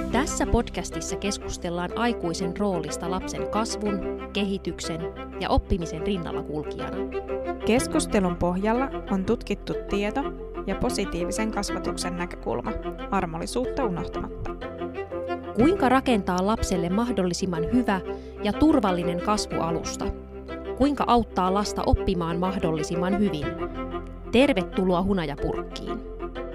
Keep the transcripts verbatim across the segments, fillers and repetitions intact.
Tässä podcastissa keskustellaan aikuisen roolista lapsen kasvun, kehityksen ja oppimisen rinnalla kulkijana. Keskustelun pohjalla on tutkittu tieto ja positiivisen kasvatuksen näkökulma, armollisuutta unohtamatta. Kuinka rakentaa lapselle mahdollisimman hyvä ja turvallinen kasvualusta? Kuinka auttaa lasta oppimaan mahdollisimman hyvin? Tervetuloa Hunajapurkkiin!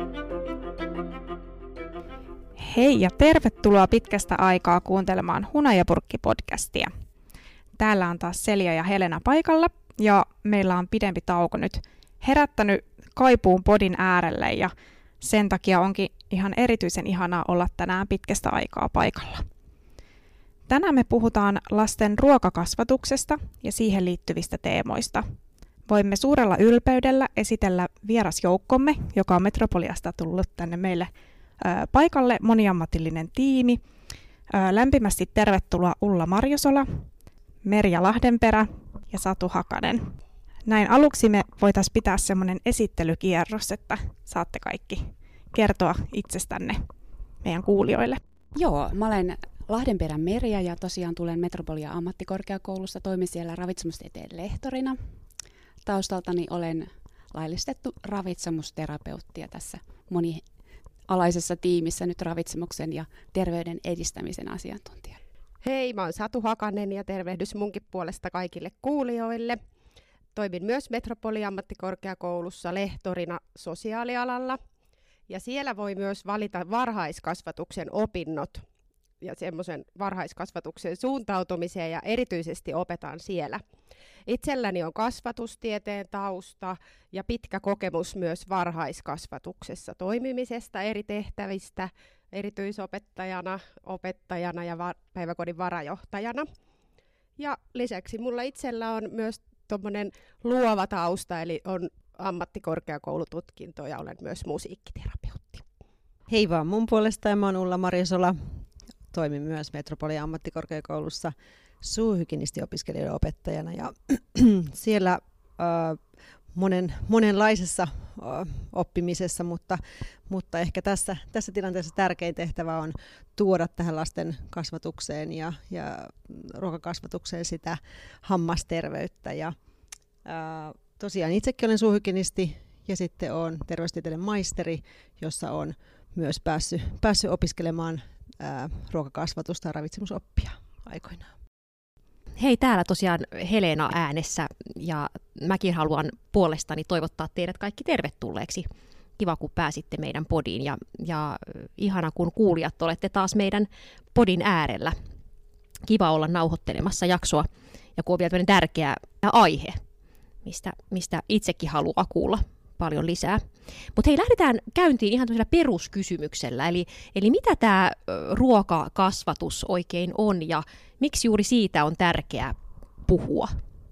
Hei ja tervetuloa pitkästä aikaa kuuntelemaan Hunajapurkki-podcastia. Täällä on taas Selja ja Helena paikalla ja meillä on pidempi tauko nyt herättänyt kaipuun podin äärelle ja sen takia onkin ihan erityisen ihanaa olla tänään pitkästä aikaa paikalla. Tänään me puhutaan lasten ruokakasvatuksesta ja siihen liittyvistä teemoista. Voimme suurella ylpeydellä esitellä vierasjoukkomme, joka on Metropoliasta tullut tänne meille ää, paikalle, moniammatillinen tiimi. Ää, lämpimästi tervetuloa Ulla Marjosola, Merja Lahdenperä ja Satu Hakanen. Näin aluksi me voitaisiin pitää semmoinen esittelykierros, että saatte kaikki kertoa itsestänne meidän kuulijoille. Joo, mä olen Lahdenperän Merja ja tosiaan tulen Metropolia ammattikorkeakoulusta, toimin siellä ravitsemustieteen lehtorina. Taustaltani olen laillistettu ravitsemusterapeutti ja tässä monialaisessa tiimissä nyt ravitsemuksen ja terveyden edistämisen asiantuntija. Hei, mä oon Satu Hakanen ja tervehdys munkin puolesta kaikille kuulijoille. Toimin myös Metropolia ammattikorkeakoulussa lehtorina sosiaalialalla ja siellä voi myös valita varhaiskasvatuksen opinnot ja semmoisen varhaiskasvatuksen suuntautumiseen ja erityisesti opetan siellä. Itselläni on kasvatustieteen tausta ja pitkä kokemus myös varhaiskasvatuksessa toimimisesta eri tehtävistä, erityisopettajana, opettajana ja va- päiväkodin varajohtajana. Ja lisäksi mulla itsellä on myös tuommoinen luova tausta, eli on ammattikorkeakoulututkinto ja olen myös musiikkiterapeutti. Hei vaan mun puolesta, ja mä oon Ulla Marjosola. Toimin myös Metropolia ammattikorkeakoulussa suuhygienistiopiskelijoiden opettajana ja siellä äh, monen, monenlaisessa äh, oppimisessa, mutta, mutta ehkä tässä, tässä tilanteessa tärkein tehtävä on tuoda tähän lasten kasvatukseen ja, ja ruokakasvatukseen sitä hammasterveyttä. Ja, äh, tosiaan itsekin olen suuhygienisti ja sitten olen terveystieteiden maisteri, jossa on myös päässyt, päässyt opiskelemaan ää, ruokakasvatusta ja ravitsemusoppia aikoinaan. Hei, täällä tosiaan Helena äänessä ja mäkin haluan puolestani toivottaa teidät kaikki tervetulleeksi. Kiva, kun pääsitte meidän podiin ja, ja ihana, kun kuulijat olette taas meidän podin äärellä. Kiva olla nauhoittelemassa jaksoa ja kun on vielä tämmöinen tärkeä aihe, mistä, mistä itsekin haluaa kuulla paljon lisää. Mutta hei, lähdetään käyntiin ihan tämmöisellä peruskysymyksellä, eli, eli mitä tämä ruokakasvatus oikein on ja miksi juuri siitä on tärkeää puhua?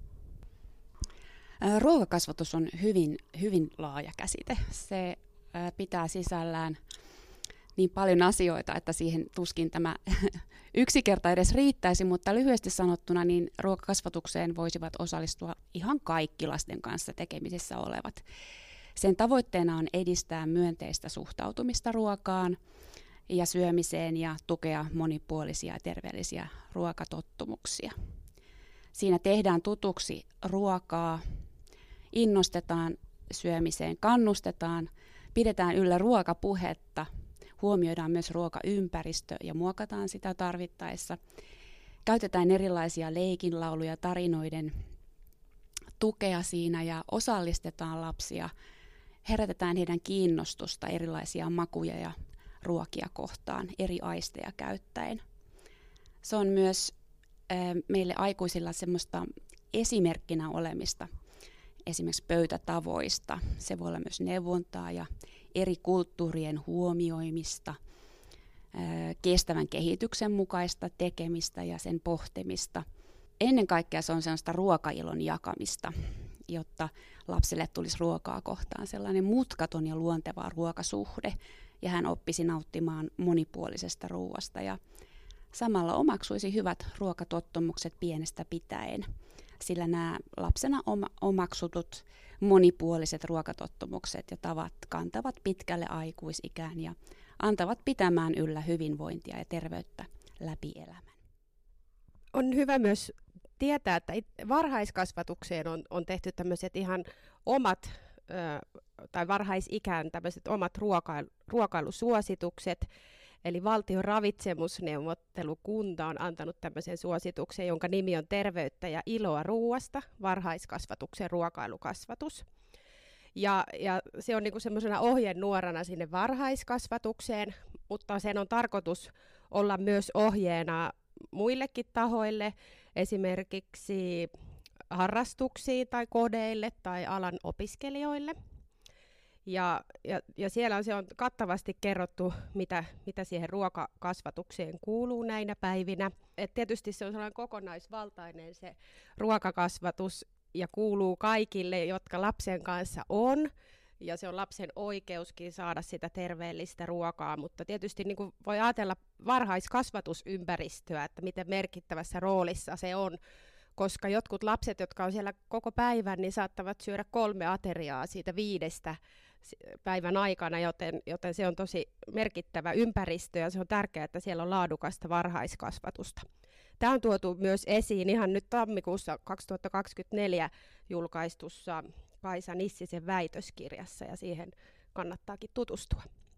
Ruokakasvatus on hyvin, hyvin laaja käsite. Se pitää sisällään niin paljon asioita, että siihen tuskin tämä yksi kerta edes riittäisi, mutta lyhyesti sanottuna niin ruokakasvatukseen voisivat osallistua ihan kaikki lasten kanssa tekemisissä olevat. Sen tavoitteena on edistää myönteistä suhtautumista ruokaan ja syömiseen ja tukea monipuolisia ja terveellisiä ruokatottumuksia. Siinä tehdään tutuksi ruokaa, innostetaan syömiseen, kannustetaan, pidetään yllä ruokapuhetta, huomioidaan myös ruokaympäristö ja muokataan sitä tarvittaessa. Käytetään erilaisia leikinlauluja, tarinoiden tukea siinä ja osallistetaan lapsia. Herätetään heidän kiinnostusta erilaisia makuja ja ruokia kohtaan eri aisteja käyttäen. Se on myös äh, meille aikuisilla semmoista esimerkkinä olemista, esimerkiksi pöytätavoista. Se voi olla myös neuvontaa ja eri kulttuurien huomioimista, äh, kestävän kehityksen mukaista tekemistä ja sen pohtimista. Ennen kaikkea se on sellaista ruokailon jakamista, jotta lapselle tulisi ruokaa kohtaan sellainen mutkaton ja luonteva ruokasuhde, ja hän oppisi nauttimaan monipuolisesta ruoasta ja samalla omaksuisi hyvät ruokatottumukset pienestä pitäen, sillä nämä lapsena oma, omaksutut monipuoliset ruokatottumukset ja tavat kantavat pitkälle aikuisikään ja antavat pitämään yllä hyvinvointia ja terveyttä läpi elämän. On hyvä myös tietää, että varhaiskasvatukseen on, on tehty tämmöiset ihan omat ö, tai varhaisikään tämmöiset omat ruokailu, ruokailusuositukset. Eli valtion ravitsemusneuvottelukunta on antanut tämmöisen suosituksen, jonka nimi on Terveyttä ja iloa ruuasta, varhaiskasvatuksen ruokailukasvatus. Ja, ja se on niinku semmoisena ohjenuorana sinne varhaiskasvatukseen, mutta sen on tarkoitus olla myös ohjeena muillekin tahoille, esimerkiksi harrastuksiin tai kodeille tai alan opiskelijoille. Ja, ja, ja siellä on, se on kattavasti kerrottu, mitä, mitä siihen ruokakasvatukseen kuuluu näinä päivinä. Et tietysti se on sellainen kokonaisvaltainen se ruokakasvatus ja kuuluu kaikille, jotka lapsen kanssa on. Ja se on lapsen oikeuskin saada sitä terveellistä ruokaa, mutta tietysti niin kuin voi ajatella varhaiskasvatusympäristöä, että miten merkittävässä roolissa se on, koska jotkut lapset, jotka on siellä koko päivän, niin saattavat syödä kolme ateriaa siitä viidestä päivän aikana, joten, joten se on tosi merkittävä ympäristö ja se on tärkeää, että siellä on laadukasta varhaiskasvatusta. Tämä on tuotu myös esiin ihan nyt tammikuussa kaksituhattakaksikymmentäneljä julkaistussa Kaisa Nissisen väitöskirjassa ja siihen kannattaakin tutustua.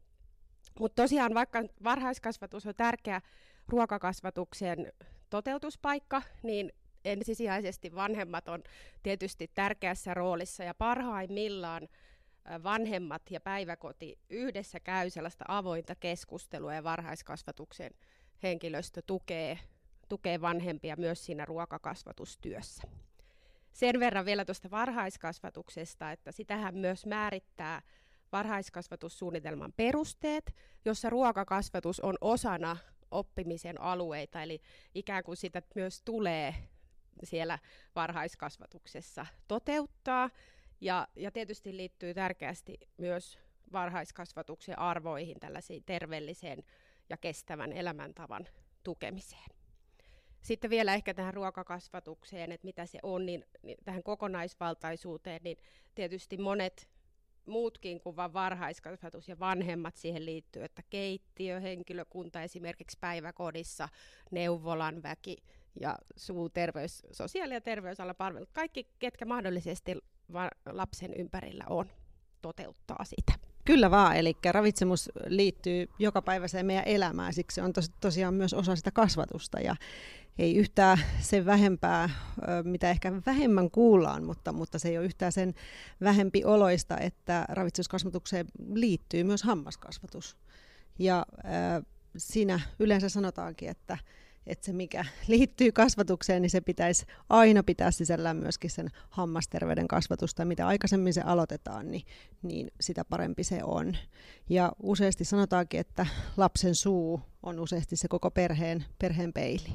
Mutta tosiaan vaikka varhaiskasvatus on tärkeä ruokakasvatuksen toteutuspaikka, niin ensisijaisesti vanhemmat on tietysti tärkeässä roolissa ja parhaimmillaan vanhemmat ja päiväkoti yhdessä käy sellaista avointa keskustelua ja varhaiskasvatuksen henkilöstö tukee, tukee vanhempia myös siinä ruokakasvatustyössä. Sen verran vielä tuosta varhaiskasvatuksesta, että sitähän myös määrittää varhaiskasvatussuunnitelman perusteet, jossa ruokakasvatus on osana oppimisen alueita, eli ikään kuin sitä myös tulee siellä varhaiskasvatuksessa toteuttaa. Ja, ja tietysti liittyy tärkeästi myös varhaiskasvatuksen arvoihin, tällaisiin terveelliseen ja kestävän elämäntavan tukemiseen. Sitten vielä ehkä tähän ruokakasvatukseen, että mitä se on, niin, niin tähän kokonaisvaltaisuuteen, niin tietysti monet muutkin kuin vain varhaiskasvatus ja vanhemmat siihen liittyy, että keittiö, henkilökunta esimerkiksi päiväkodissa, neuvolan väki ja suuterveys, sosiaali- ja terveysalan palvelut, kaikki ketkä mahdollisesti lapsen ympärillä on, toteuttaa sitä. Kyllä vaan, eli ravitsemus liittyy jokapäiväiseen meidän elämään, siksi se on tos, tosiaan myös osa sitä kasvatusta ja ei yhtään sen vähempää, mitä ehkä vähemmän kuullaan, mutta, mutta se ei ole yhtään sen vähempi oloista, että ravitsemuskasvatukseen liittyy myös hammaskasvatus. Ja äh, siinä yleensä sanotaankin, että että se mikä liittyy kasvatukseen, niin se pitäisi aina pitää sisällään myöskin sen hammasterveyden kasvatusta. Mitä aikaisemmin se aloitetaan, niin, niin sitä parempi se on. Ja useasti sanotaankin, että lapsen suu on useasti se koko perheen, perheen peili.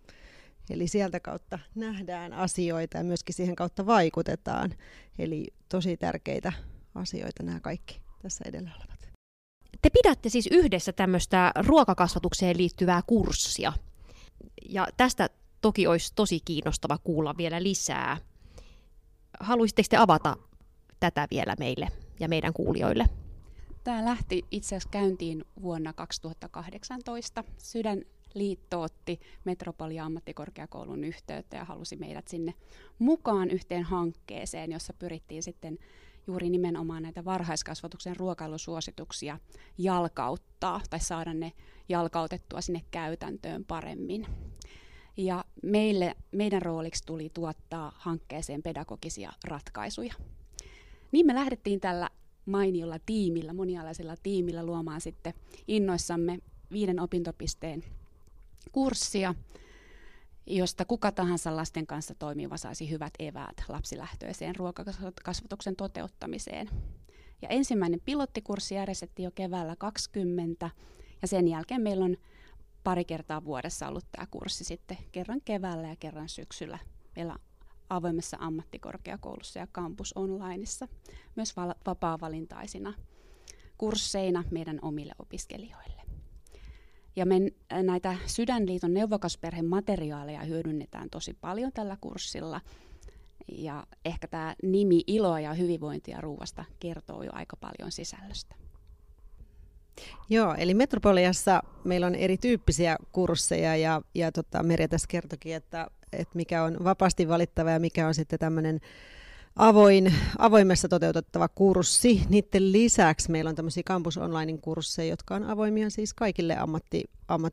Eli sieltä kautta nähdään asioita ja myöskin siihen kautta vaikutetaan. Eli tosi tärkeitä asioita nämä kaikki tässä edellä olevat. Te pidätte siis yhdessä tämmöistä ruokakasvatukseen liittyvää kurssia. Ja tästä toki olisi tosi kiinnostava kuulla vielä lisää. Haluaisitteko te avata tätä vielä meille ja meidän kuulijoille? Tämä lähti itse asiassa käyntiin vuonna kaksituhattakahdeksantoista. Sydänliitto otti Metropolia-ammattikorkeakoulun yhteyttä ja halusi meidät sinne mukaan yhteen hankkeeseen, jossa pyrittiin sitten juuri nimenomaan näitä varhaiskasvatuksen ruokailusuosituksia jalkauttaa tai saada ne jalkautettua sinne käytäntöön paremmin. Ja meille, meidän rooliksi tuli tuottaa hankkeeseen pedagogisia ratkaisuja. Niin me lähdettiin tällä mainiolla tiimillä, monialaisella tiimillä luomaan sitten innoissamme viiden opintopisteen kurssia, josta kuka tahansa lasten kanssa toimiva saisi hyvät eväät lapsilähtöiseen ruokakasvatuksen toteuttamiseen. Ja ensimmäinen pilottikurssi järjestettiin jo keväällä kaksikymmentä, ja sen jälkeen meillä on pari kertaa vuodessa ollut tämä kurssi sitten kerran keväällä ja kerran syksyllä meillä avoimessa ammattikorkeakoulussa ja Campus Onlineissa, myös val- vapaa-valintaisina kursseina meidän omille opiskelijoille. Ja me näitä Sydänliiton neuvokasperheen materiaaleja hyödynnetään tosi paljon tällä kurssilla. Ja ehkä tämä nimi Iloa ja hyvinvointia ruuasta kertoo jo aika paljon sisällöstä. Joo, eli Metropoliassa meillä on erityyppisiä kursseja ja, ja tota, Merja tässä kertokin, että, että mikä on vapaasti valittava ja mikä on sitten tämmöinen avoin, avoimessa toteutettava kurssi. Niiden lisäksi meillä on tämmöisiä Campus Online-kursseja, jotka on avoimia siis kaikille ammatti,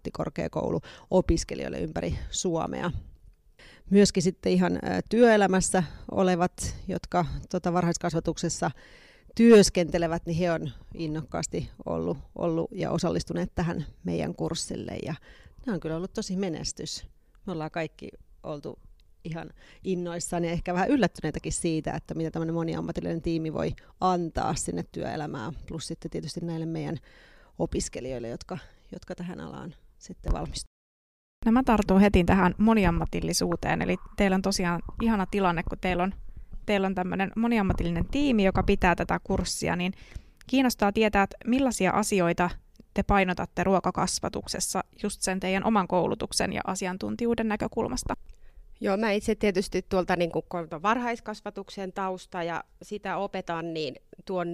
ammattikorkeakouluopiskelijoille ympäri Suomea. Myöskin sitten ihan ä, työelämässä olevat, jotka tota, varhaiskasvatuksessa työskentelevät, niin he on innokkaasti ollut, ollut ja osallistuneet tähän meidän kurssille. Ja nämä on kyllä ollut tosi menestys. Me ollaan kaikki oltu ihan innoissaan ja ehkä vähän yllättyneitäkin siitä, että mitä tämmöinen moniammatillinen tiimi voi antaa sinne työelämään. Plus sitten tietysti näille meidän opiskelijoille, jotka, jotka tähän alaan sitten valmistuvat. No mä tartun heti tähän moniammatillisuuteen. Eli teillä on tosiaan ihana tilanne, kun teillä on teillä on tämmöinen moniammatillinen tiimi, joka pitää tätä kurssia, niin kiinnostaa tietää, että millaisia asioita te painotatte ruokakasvatuksessa just sen teidän oman koulutuksen ja asiantuntijuuden näkökulmasta. Joo, mä itse tietysti tuolta niin kuin varhaiskasvatuksen tausta ja sitä opetan, niin tuon,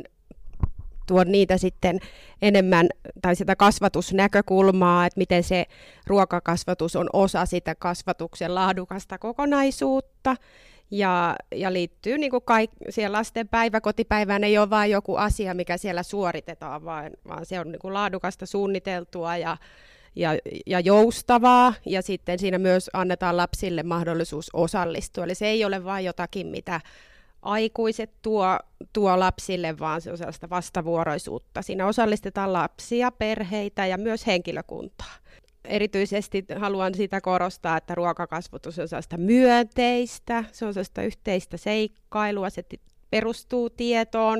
tuon niitä sitten enemmän, tai sitä kasvatusnäkökulmaa, että miten se ruokakasvatus on osa sitä kasvatuksen laadukasta kokonaisuutta. Ja, ja liittyy niin kuin kaik, siellä lasten päiväkotipäivään ei ole vain joku asia, mikä siellä suoritetaan, vaan, vaan se on niin kuin laadukasta, suunniteltua ja, ja, ja joustavaa. Ja sitten siinä myös annetaan lapsille mahdollisuus osallistua. Eli se ei ole vain jotakin, mitä aikuiset tuo, tuo lapsille, vaan se on sellaista vastavuoroisuutta. Siinä osallistetaan lapsia, perheitä ja myös henkilökuntaa. Erityisesti haluan sitä korostaa, että ruokakasvatus on sellaista myönteistä, se on sellaista yhteistä seikkailua, se perustuu tietoon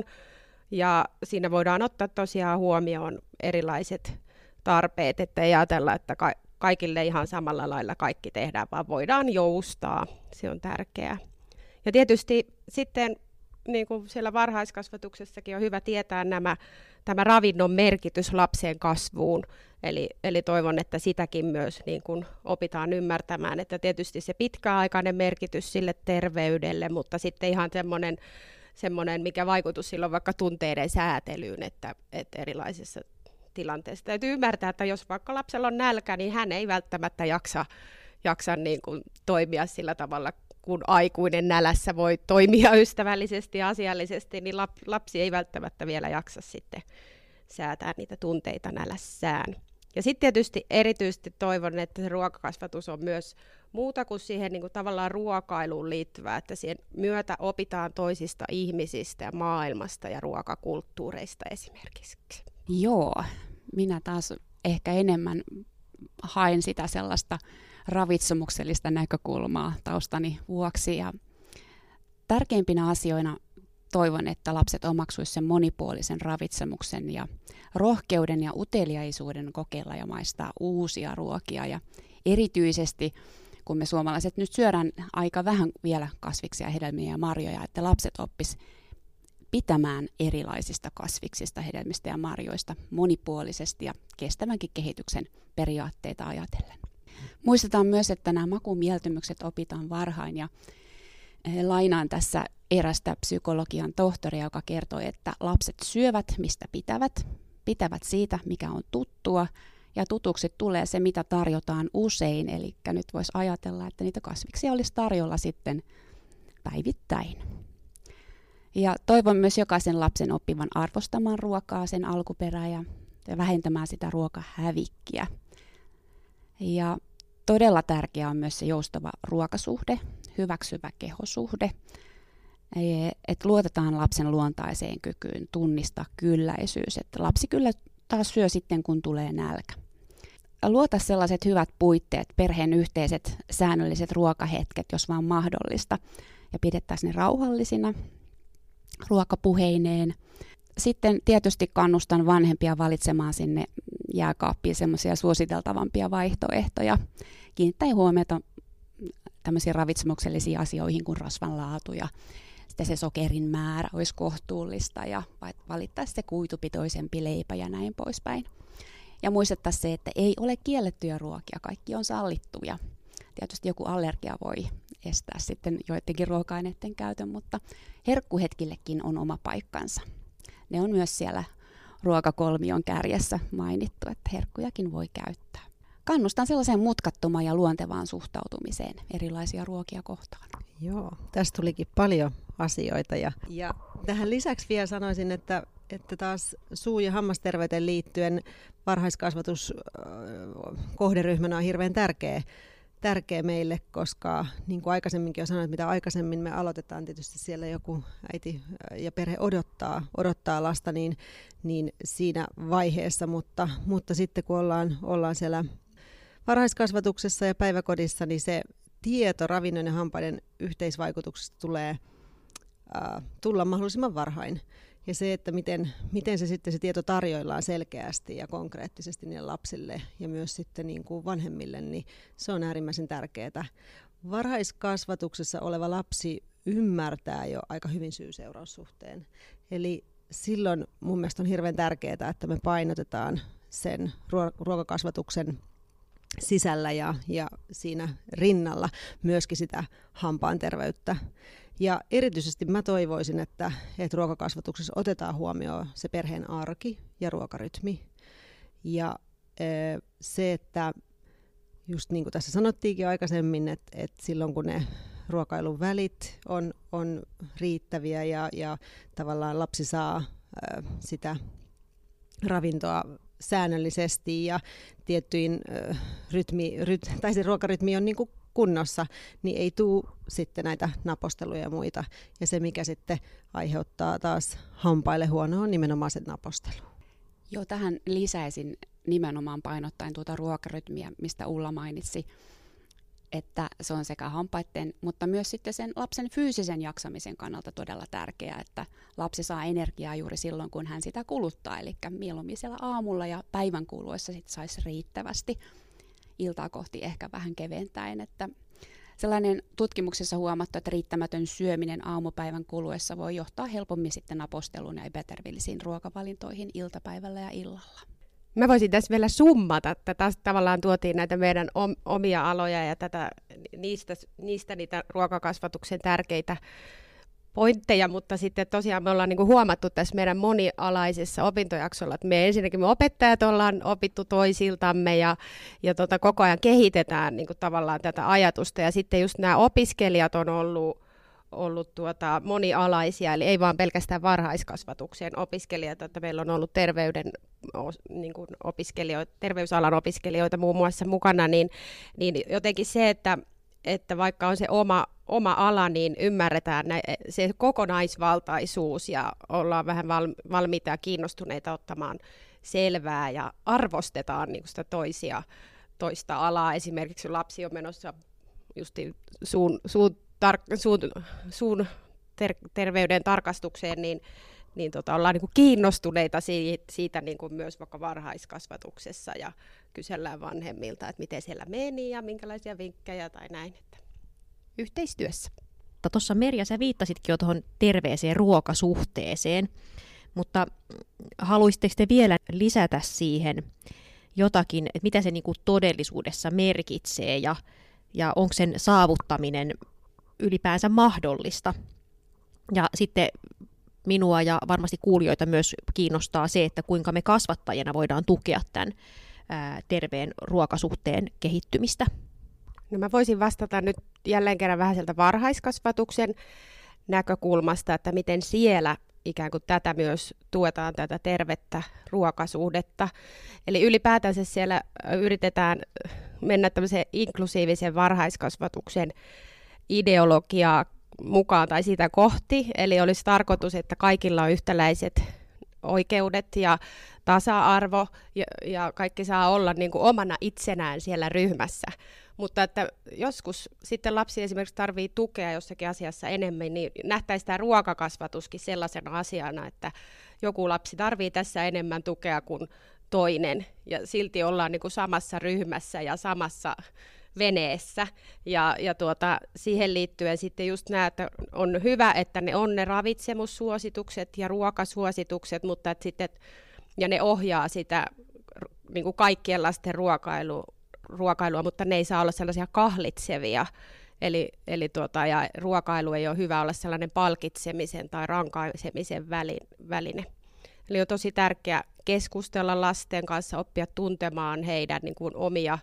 ja siinä voidaan ottaa tosiaan huomioon erilaiset tarpeet, että ei ajatella, että ka- kaikille ihan samalla lailla kaikki tehdään, vaan voidaan joustaa, se on tärkeää. Ja tietysti sitten niin kuin siellä varhaiskasvatuksessakin on hyvä tietää nämä, tämä ravinnon merkitys lapsen kasvuun. Eli, eli toivon, että sitäkin myös niin kuin opitaan ymmärtämään, että tietysti se pitkäaikainen merkitys sille terveydelle, mutta sitten ihan semmoinen, semmoinen mikä vaikutus sillä on vaikka tunteiden säätelyyn, että, että erilaisissa tilanteissa. Täytyy ymmärtää, että jos vaikka lapsella on nälkä, niin hän ei välttämättä jaksa, jaksa niin kuin toimia sillä tavalla, kun aikuinen nälässä voi toimia ystävällisesti ja asiallisesti, niin lapsi ei välttämättä vielä jaksa sitten säätää niitä tunteita nälässään. Ja sitten tietysti erityisesti toivon, että se ruokakasvatus on myös muuta kuin siihen niin kuin tavallaan ruokailuun liittyvää, että siihen myötä opitaan toisista ihmisistä ja maailmasta ja ruokakulttuureista esimerkiksi. Joo, minä taas ehkä enemmän haen sitä sellaista ravitsemuksellista näkökulmaa taustani vuoksi. Ja tärkeimpinä asioina toivon, että lapset omaksuisivat sen monipuolisen ravitsemuksen ja rohkeuden ja uteliaisuuden kokeilla ja maistaa uusia ruokia. Ja erityisesti, kun me suomalaiset nyt syödään aika vähän vielä kasviksia, hedelmiä ja marjoja, että lapset oppis pitämään erilaisista kasviksista, hedelmistä ja marjoista monipuolisesti ja kestävänkin kehityksen periaatteita ajatellen. Muistetaan myös, että nämä makumieltymykset opitaan varhain ja lainaan tässä erästä psykologian tohtoria, joka kertoi, että lapset syövät, mistä pitävät, pitävät siitä, mikä on tuttua, ja tutuksi tulee se, mitä tarjotaan usein, eli nyt voisi ajatella, että niitä kasviksia olisi tarjolla sitten päivittäin. Ja toivon myös jokaisen lapsen oppivan arvostamaan ruokaa, sen alkuperää ja vähentämään sitä ruokahävikkiä. Ja todella tärkeää on myös se joustava ruokasuhde, hyväksyvä kehosuhde, että luotetaan lapsen luontaiseen kykyyn tunnistaa kylläisyys, että lapsi kyllä taas syö sitten, kun tulee nälkä. Luota sellaiset hyvät puitteet, perheen yhteiset säännölliset ruokahetket, jos vaan mahdollista, ja pidettäisiin ne rauhallisina ruokapuheineen. Sitten tietysti kannustan vanhempia valitsemaan sinne jääkaappiin semmoisia suositeltavampia vaihtoehtoja. Kiinnittäen huomiota tämmöisiin ravitsemuksellisiin asioihin kuin rasvan laatu ja sitten se sokerin määrä olisi kohtuullista ja valittaisiin se kuitupitoisempi leipä ja näin poispäin. Ja muistettaisiin se, että ei ole kiellettyjä ruokia, kaikki on sallittuja. Tietysti joku allergia voi estää sitten joidenkin ruoka-aineiden käytön, mutta herkkuhetkillekin on oma paikkansa. Ne on myös siellä ruokakolmion kärjessä mainittu, että herkkujakin voi käyttää. Kannustan sellaiseen mutkattomaan ja luontevaan suhtautumiseen erilaisia ruokia kohtaan. Joo, tästä tulikin paljon asioita. Ja, ja tähän lisäksi vielä sanoisin, että, että taas suu- ja hammasterveyteen liittyen varhaiskasvatus kohderyhmänä on hirveän tärkeä, tärkeä meille, koska niin kuin aikaisemminkin jo sanoin, mitä aikaisemmin me aloitetaan, tietysti siellä joku äiti ja perhe odottaa, odottaa lasta niin, niin siinä vaiheessa, mutta, mutta sitten kun ollaan, ollaan siellä varhaiskasvatuksessa ja päiväkodissa, niin se tieto ravinnon ja hampaiden yhteisvaikutuksesta tulee äh, tulla mahdollisimman varhain. Ja se, että miten, miten se sitten se tieto tarjoillaan selkeästi ja konkreettisesti niille lapsille ja myös sitten niin kuin vanhemmille, niin se on äärimmäisen tärkeää. Varhaiskasvatuksessa oleva lapsi ymmärtää jo aika hyvin syy-seuraussuhteen. Eli silloin mun mielestä on hirveän tärkeää, että me painotetaan sen ruokakasvatuksen sisällä ja, ja siinä rinnalla myöskin sitä hampaan terveyttä. Ja erityisesti mä toivoisin, että, että ruokakasvatuksessa otetaan huomioon se perheen arki ja ruokarytmi. Ja e, se, että just niin kuin tässä sanottiinkin aikaisemmin, että, että silloin kun ne ruokailun välit on, on riittäviä ja, ja tavallaan lapsi saa ä, sitä ravintoa säännöllisesti ja tiettyin ä, rytmi, ryt, tai se ruokarytmi on niin kuin kunnossa, niin ei tule sitten näitä naposteluja ja muita. Ja se, mikä sitten aiheuttaa taas hampaille huonoa, on nimenomaan se napostelu. Joo, tähän lisäisin nimenomaan painottaen tuota ruokarytmiä, mistä Ulla mainitsi, että se on sekä hampaiden, mutta myös sitten sen lapsen fyysisen jaksamisen kannalta todella tärkeää, että lapsi saa energiaa juuri silloin, kun hän sitä kuluttaa, eli mieluummin siellä aamulla ja päivän kuluessa sitten saisi riittävästi. Iltaa kohti ehkä vähän keventäen, että sellainen tutkimuksessa huomattu, että riittämätön syöminen aamupäivän kuluessa voi johtaa helpommin sitten naposteluun ja epäterveellisiin ruokavalintoihin iltapäivällä ja illalla. Mä voisin tässä vielä summata, että taas tavallaan tuotiin näitä meidän omia aloja ja tätä, niistä, niistä niitä ruokakasvatuksen tärkeitä pointteja, mutta sitten tosiaan me ollaan niinku huomattu tässä meidän monialaisessa opintojaksolla, että me ensinnäkin me opettajat ollaan opittu toisiltamme ja, ja tota, koko ajan kehitetään niinku tavallaan tätä ajatusta ja sitten just nämä opiskelijat on ollut, ollut tuota, monialaisia, eli ei vaan pelkästään varhaiskasvatuksen opiskelijat, että meillä on ollut terveyden niinku opiskelijoita, terveysalan opiskelijoita muun muassa mukana, niin, niin jotenkin se, että että vaikka on se oma, oma ala, niin ymmärretään nä- se kokonaisvaltaisuus ja ollaan vähän val- valmiita ja kiinnostuneita ottamaan selvää ja arvostetaan niin kuin sitä toisia, toista alaa. Esimerkiksi lapsi on menossa just suun, suun, tar- suun, suun ter- terveyden tarkastukseen, niin, niin tota, ollaan niin kuin kiinnostuneita siitä, siitä niin kuin myös vaikka varhaiskasvatuksessa ja kysellään vanhemmilta, että miten siellä meni ja minkälaisia vinkkejä tai näin. Että yhteistyössä. Tuossa Merja, sä viittasitkin jo tuohon terveeseen ruokasuhteeseen, mutta haluaisitteko te vielä lisätä siihen jotakin, että mitä se niinku todellisuudessa merkitsee ja, ja onko sen saavuttaminen ylipäänsä mahdollista? Ja sitten minua ja varmasti kuulijoita myös kiinnostaa se, että kuinka me kasvattajana voidaan tukea tämän ää, terveen ruokasuhteen kehittymistä. No mä voisin vastata nyt jälleen kerran vähän sieltä varhaiskasvatuksen näkökulmasta, että miten siellä ikään kuin tätä myös tuetaan, tätä tervettä ruokasuhdetta. Eli ylipäätänsä siellä yritetään mennä tämmöiseen inklusiivisen varhaiskasvatuksen ideologiaa mukaan tai sitä kohti. Eli olisi tarkoitus, että kaikilla on yhtäläiset oikeudet ja tasa-arvo ja, ja kaikki saa olla niin kuin omana itsenään siellä ryhmässä. Mutta että joskus sitten lapsi esimerkiksi tarvitsee tukea jossakin asiassa enemmän, niin nähtäisiin tämä ruokakasvatuskin sellaisena asiana, että joku lapsi tarvitsee tässä enemmän tukea kuin toinen ja silti ollaan niin kuin samassa ryhmässä ja samassa veneessä. Ja, ja tuota, siihen liittyen sitten just nämä, että on hyvä, että ne on ne ravitsemussuositukset ja ruokasuositukset, mutta että sitten, ja ne ohjaa sitä niin kuin kaikkien lasten ruokailua, ruokailua, mutta ne ei saa olla sellaisia kahlitsevia. Eli, eli tuota, ja ruokailu ei ole hyvä olla sellainen palkitsemisen tai rankaisemisen väline. Eli on tosi tärkeä, keskustella lasten kanssa, oppia tuntemaan heidän niin kuin omia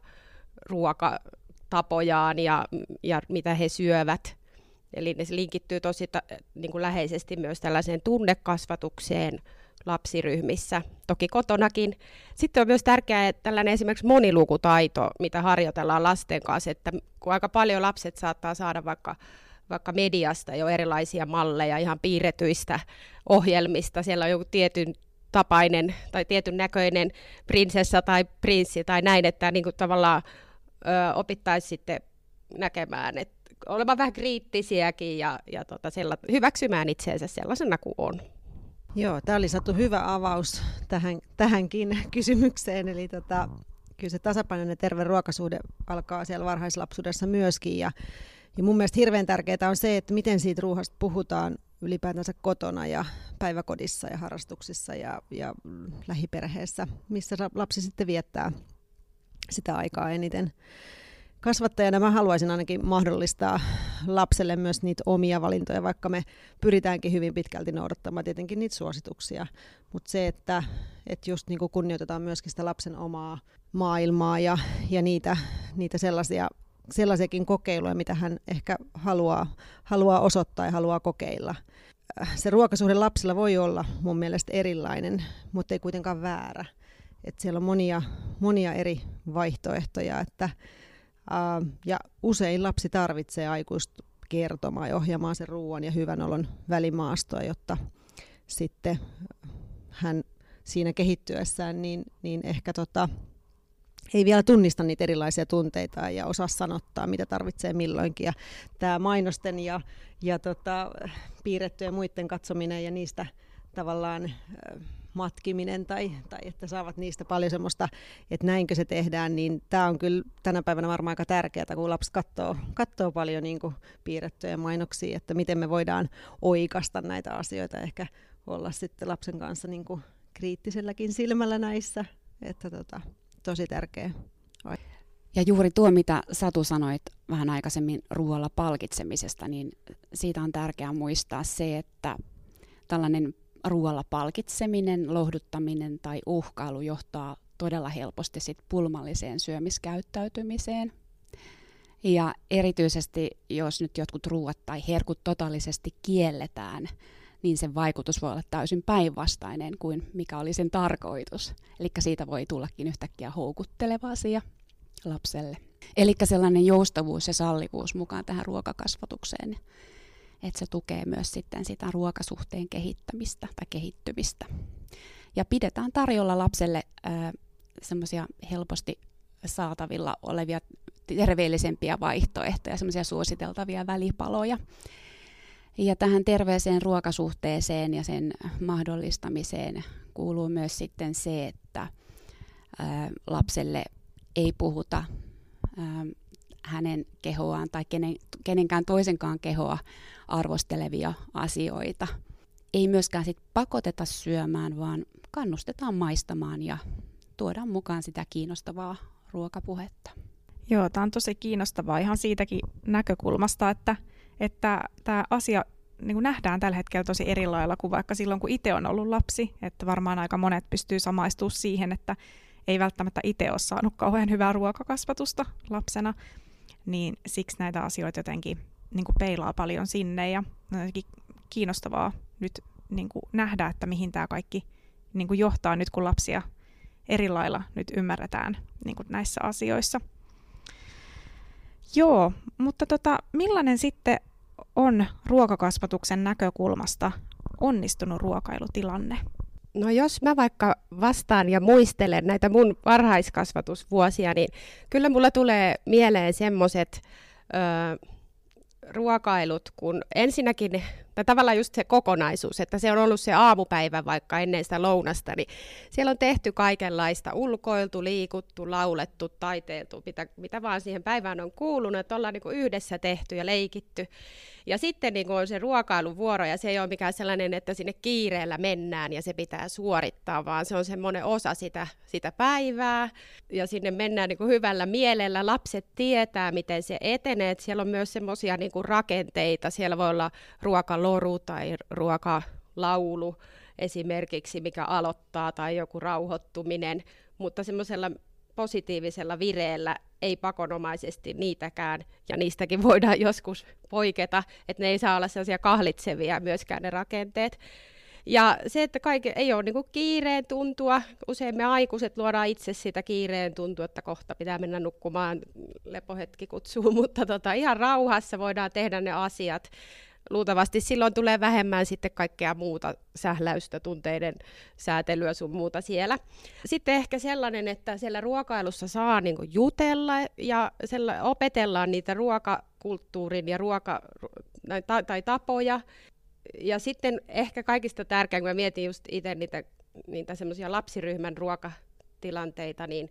ruokatapojaan ja, ja mitä he syövät. Eli ne linkittyy tosi ta, niin kuin läheisesti myös tällaiseen tunnekasvatukseen lapsiryhmissä, toki kotonakin. Sitten on myös tärkeää että tällainen esimerkiksi monilukutaito, mitä harjoitellaan lasten kanssa, että kun aika paljon lapset saattaa saada vaikka, vaikka mediasta jo erilaisia malleja, ihan piirretyistä ohjelmista, siellä on joku tietyn tapainen tai tietyn näköinen prinsessa tai prinssi tai näin, että niin kuin tavallaan ö, opittaisiin sitten näkemään, että olemaan vähän kriittisiäkin ja, ja tota, sella, hyväksymään itseensä sellaisena kuin on. Joo, tämä oli Satu hyvä avaus tähän, tähänkin kysymykseen. Eli tota, kyllä se tasapainoinen terve ruokasuhde alkaa siellä varhaislapsuudessa myöskin. Ja, ja mun mielestä hirveän tärkeää on se, että miten siitä ruoasta puhutaan ylipäätänsä kotona ja päiväkodissa ja harrastuksissa ja, ja lähiperheessä, missä lapsi sitten viettää sitä aikaa eniten. Kasvattajana mä haluaisin ainakin mahdollistaa lapselle myös niitä omia valintoja, vaikka me pyritäänkin hyvin pitkälti noudattamaan tietenkin niitä suosituksia. Mutta se, että, että just niin kuin kunnioitetaan myöskin sitä lapsen omaa maailmaa ja, ja niitä, niitä sellaisia, sellaisiakin kokeiluja, mitä hän ehkä haluaa, haluaa osoittaa ja haluaa kokeilla. Se ruokasuhde lapsilla voi olla mun mielestä erilainen, mutta ei kuitenkaan väärä. Et siellä on monia, monia eri vaihtoehtoja, että Uh, ja usein lapsi tarvitsee aikuista kertomaan ja ohjaamaan sen ruoan ja hyvän olon välimaastoa, jotta sitten hän siinä kehittyessään niin, niin ehkä tota, ei vielä tunnista niitä erilaisia tunteita ja osaa sanottaa, mitä tarvitsee milloinkin. Ja tämä mainosten ja, ja tota, piirrettyjen muiden katsominen ja niistä tavallaan äh, matkiminen tai, tai että saavat niistä paljon semmoista, että näinkö se tehdään, niin tämä on kyllä tänä päivänä varmaan aika tärkeää, kun lapsi katsoo, katsoo paljon niin kuin piirrettyjä mainoksia, että miten me voidaan oikaista näitä asioita, ehkä olla sitten lapsen kanssa niin kuin kriittiselläkin silmällä näissä, että tota, tosi tärkeä. Ja juuri tuo, mitä Satu sanoit vähän aikaisemmin ruoalla palkitsemisesta, niin siitä on tärkeää muistaa se, että tällainen ruoalla palkitseminen, lohduttaminen tai uhkailu johtaa todella helposti sit pulmalliseen syömiskäyttäytymiseen. Ja erityisesti, jos nyt jotkut ruuat tai herkut totaalisesti kielletään, niin sen vaikutus voi olla täysin päinvastainen kuin mikä oli sen tarkoitus. Eli siitä voi tullakin yhtäkkiä houkutteleva asia lapselle. Eli sellainen joustavuus ja sallivuus mukaan tähän ruokakasvatukseen, että se tukee myös sitten sitä ruokasuhteen kehittämistä tai kehittymistä. Ja pidetään tarjolla lapselle semmoisia helposti saatavilla olevia terveellisempiä vaihtoehtoja, semmoisia suositeltavia välipaloja. Ja tähän terveeseen ruokasuhteeseen ja sen mahdollistamiseen kuuluu myös sitten se, että ää, lapselle ei puhuta ää, hänen kehoaan tai kenen, kenenkään toisenkaan kehoa arvostelevia asioita. Ei myöskään sit pakoteta syömään, vaan kannustetaan maistamaan ja tuodaan mukaan sitä kiinnostavaa ruokapuhetta. Joo, tämä on tosi kiinnostavaa ihan siitäkin näkökulmasta, että että tämä asia niin kuin nähdään tällä hetkellä tosi eri lailla kuin vaikka silloin, kun itse on ollut lapsi. Että varmaan aika monet pystyy samaistumaan siihen, että ei välttämättä itse ole saanut kauhean hyvää ruokakasvatusta lapsena. Niin siksi näitä asioita jotenkin niin kuin peilaa paljon sinne. Ja on jotenkin kiinnostavaa nyt niin kuin nähdä, että mihin tämä kaikki niin kuin johtaa nyt, kun lapsia eri lailla nyt ymmärretään niin kuin näissä asioissa. Joo, mutta tota, millainen sitten on ruokakasvatuksen näkökulmasta onnistunut ruokailutilanne? No jos mä vaikka vastaan ja muistelen näitä mun varhaiskasvatusvuosia, niin kyllä mulla tulee mieleen semmoiset ruokailut, kun ensinnäkin, tai tavallaan just se kokonaisuus, että se on ollut se aamupäivä vaikka ennen sitä lounasta, niin siellä on tehty kaikenlaista, ulkoiltu, liikuttu, laulettu, taiteiltu, mitä, mitä vaan siihen päivään on kuulunut, että ollaan niin kuin yhdessä tehty ja leikitty. Ja sitten niin kuin on se ruokailuvuoro, ja se ei ole mikään sellainen, että sinne kiireellä mennään ja se pitää suorittaa, vaan se on semmoinen osa sitä, sitä päivää, ja sinne mennään niin kuin hyvällä mielellä. Lapset tietää, miten se etenee, että siellä on myös semmoisia niin kuin rakenteita, siellä voi olla ruokaloru tai ruokalaulu, esimerkiksi, mikä aloittaa, tai joku rauhoittuminen, mutta semmoisella positiivisella vireellä, ei pakonomaisesti niitäkään, ja niistäkin voidaan joskus poiketa, että ne ei saa olla sellaisia kahlitsevia myöskään ne rakenteet. Ja se, että kaikki ei ole niin kuin kiireen tuntua, usein me aikuiset luodaan itse sitä kiireen tuntua, että kohta pitää mennä nukkumaan, lepohetki kutsuu, mutta tota, ihan rauhassa voidaan tehdä ne asiat. Luultavasti silloin tulee vähemmän sitten kaikkea muuta sähläystä, tunteiden säätelyä sun muuta siellä. Sitten ehkä sellainen, että siellä ruokailussa saa niin kuin jutella ja opetellaan niitä ruokakulttuurin ja ruoka, tai, tai tapoja. Ja sitten ehkä kaikista tärkein, kun mä mietin just itse niitä, niitä semmoisia lapsiryhmän ruokatilanteita, niin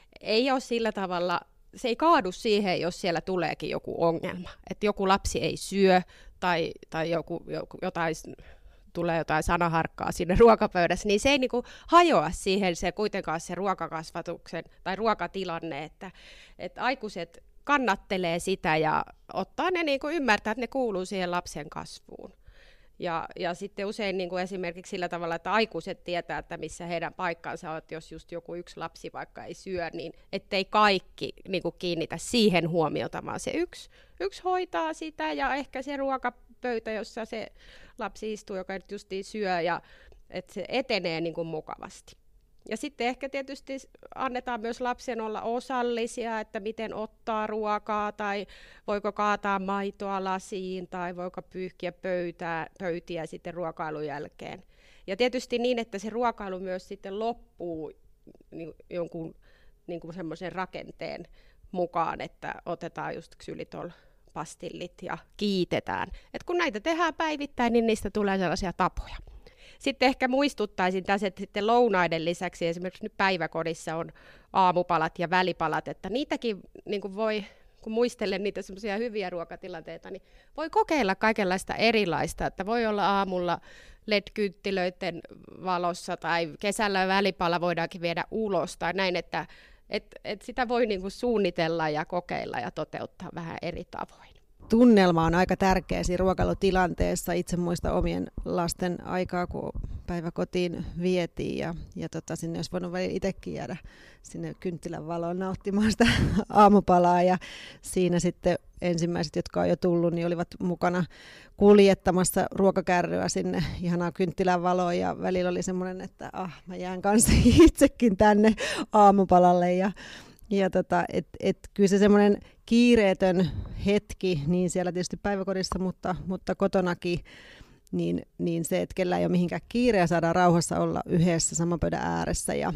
ei ole sillä tavalla, se ei kaadu siihen, jos siellä tuleekin joku ongelma. Että joku lapsi ei syö tai, tai joku, joku, jotain, tulee jotain sanaharkkaa sinne ruokapöydässä, niin se ei niinku hajoa siihen se kuitenkaan se ruokakasvatuksen tai ruokatilanne, että, että aikuiset kannattelee sitä ja ottaa ne niinku ymmärtää, että ne kuuluu siihen lapsen kasvuun. Ja, ja sitten usein niin kuin esimerkiksi sillä tavalla, että aikuiset tietää, että missä heidän paikkansa on, että jos just joku yksi lapsi vaikka ei syö, niin ettei kaikki niin kuin kiinnitä siihen huomiota, vaan se yksi, yksi hoitaa sitä ja ehkä se ruokapöytä, jossa se lapsi istuu, joka nyt justiin syö, ja että se etenee niin kuin mukavasti. Ja sitten ehkä tietysti annetaan myös lapsen olla osallisia, että miten ottaa ruokaa tai voiko kaataa maitoa lasiin tai voiko pyyhkiä pöytää, pöytiä sitten ruokailun jälkeen. Ja tietysti niin, että se ruokailu myös sitten loppuu niin jonkun niin kuin semmoisen rakenteen mukaan, että otetaan just ksylitol pastillit ja kiitetään. Et kun näitä tehdään päivittäin, niin niistä tulee sellaisia tapoja. Sitten ehkä muistuttaisin tässä, että sitten lounaiden lisäksi esimerkiksi nyt päiväkodissa on aamupalat ja välipalat, että niitäkin niin kuin voi, kun muistelen niitä semmoisia hyviä ruokatilanteita, niin voi kokeilla kaikenlaista erilaista, että voi olla aamulla L E D-kynttilöiden valossa tai kesällä välipala voidaankin viedä ulos tai näin, että et, et sitä voi niin kuin suunnitella ja kokeilla ja toteuttaa vähän eri tavoin. Tunnelma on aika tärkeä siinä ruokailutilanteessa. Itse muistan omien lasten aikaa, kun päiväkotiin vietiin ja, ja tota, sinne olisi voinut välillä itsekin jäädä sinne kynttilän valoon nauttimaan sitä aamupalaa. Ja siinä sitten ensimmäiset, jotka on jo tullut, niin olivat mukana kuljettamassa ruokakärryä sinne ihanaa kynttilän valoon. Ja välillä oli semmoinen, että ah, mä jään kanssa itsekin tänne aamupalalle. Ja Ja tota, et, et kyllä se semmoinen kiireetön hetki, niin siellä tietysti päiväkodissa, mutta, mutta kotonakin, niin, niin se, että kellä ei ole mihinkään kiireä, saadaan rauhassa olla yhdessä saman pöydän ääressä. Ja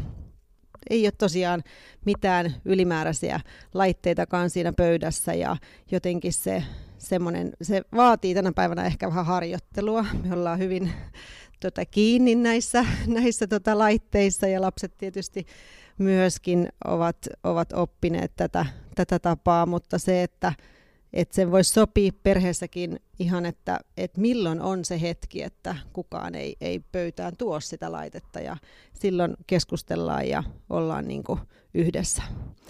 ei ole tosiaan mitään ylimääräisiä laitteitakaan siinä pöydässä ja jotenkin se, semmoinen, se vaatii tänä päivänä ehkä vähän harjoittelua. Me ollaan hyvin tota, kiinni näissä, näissä tota, laitteissa ja lapset tietysti myöskin ovat, ovat oppineet tätä, tätä tapaa, mutta se, että, että sen voisi sopia perheessäkin ihan, että, että milloin on se hetki, että kukaan ei, ei pöytään tuo sitä laitetta ja silloin keskustellaan ja ollaan niin kuin yhdessä.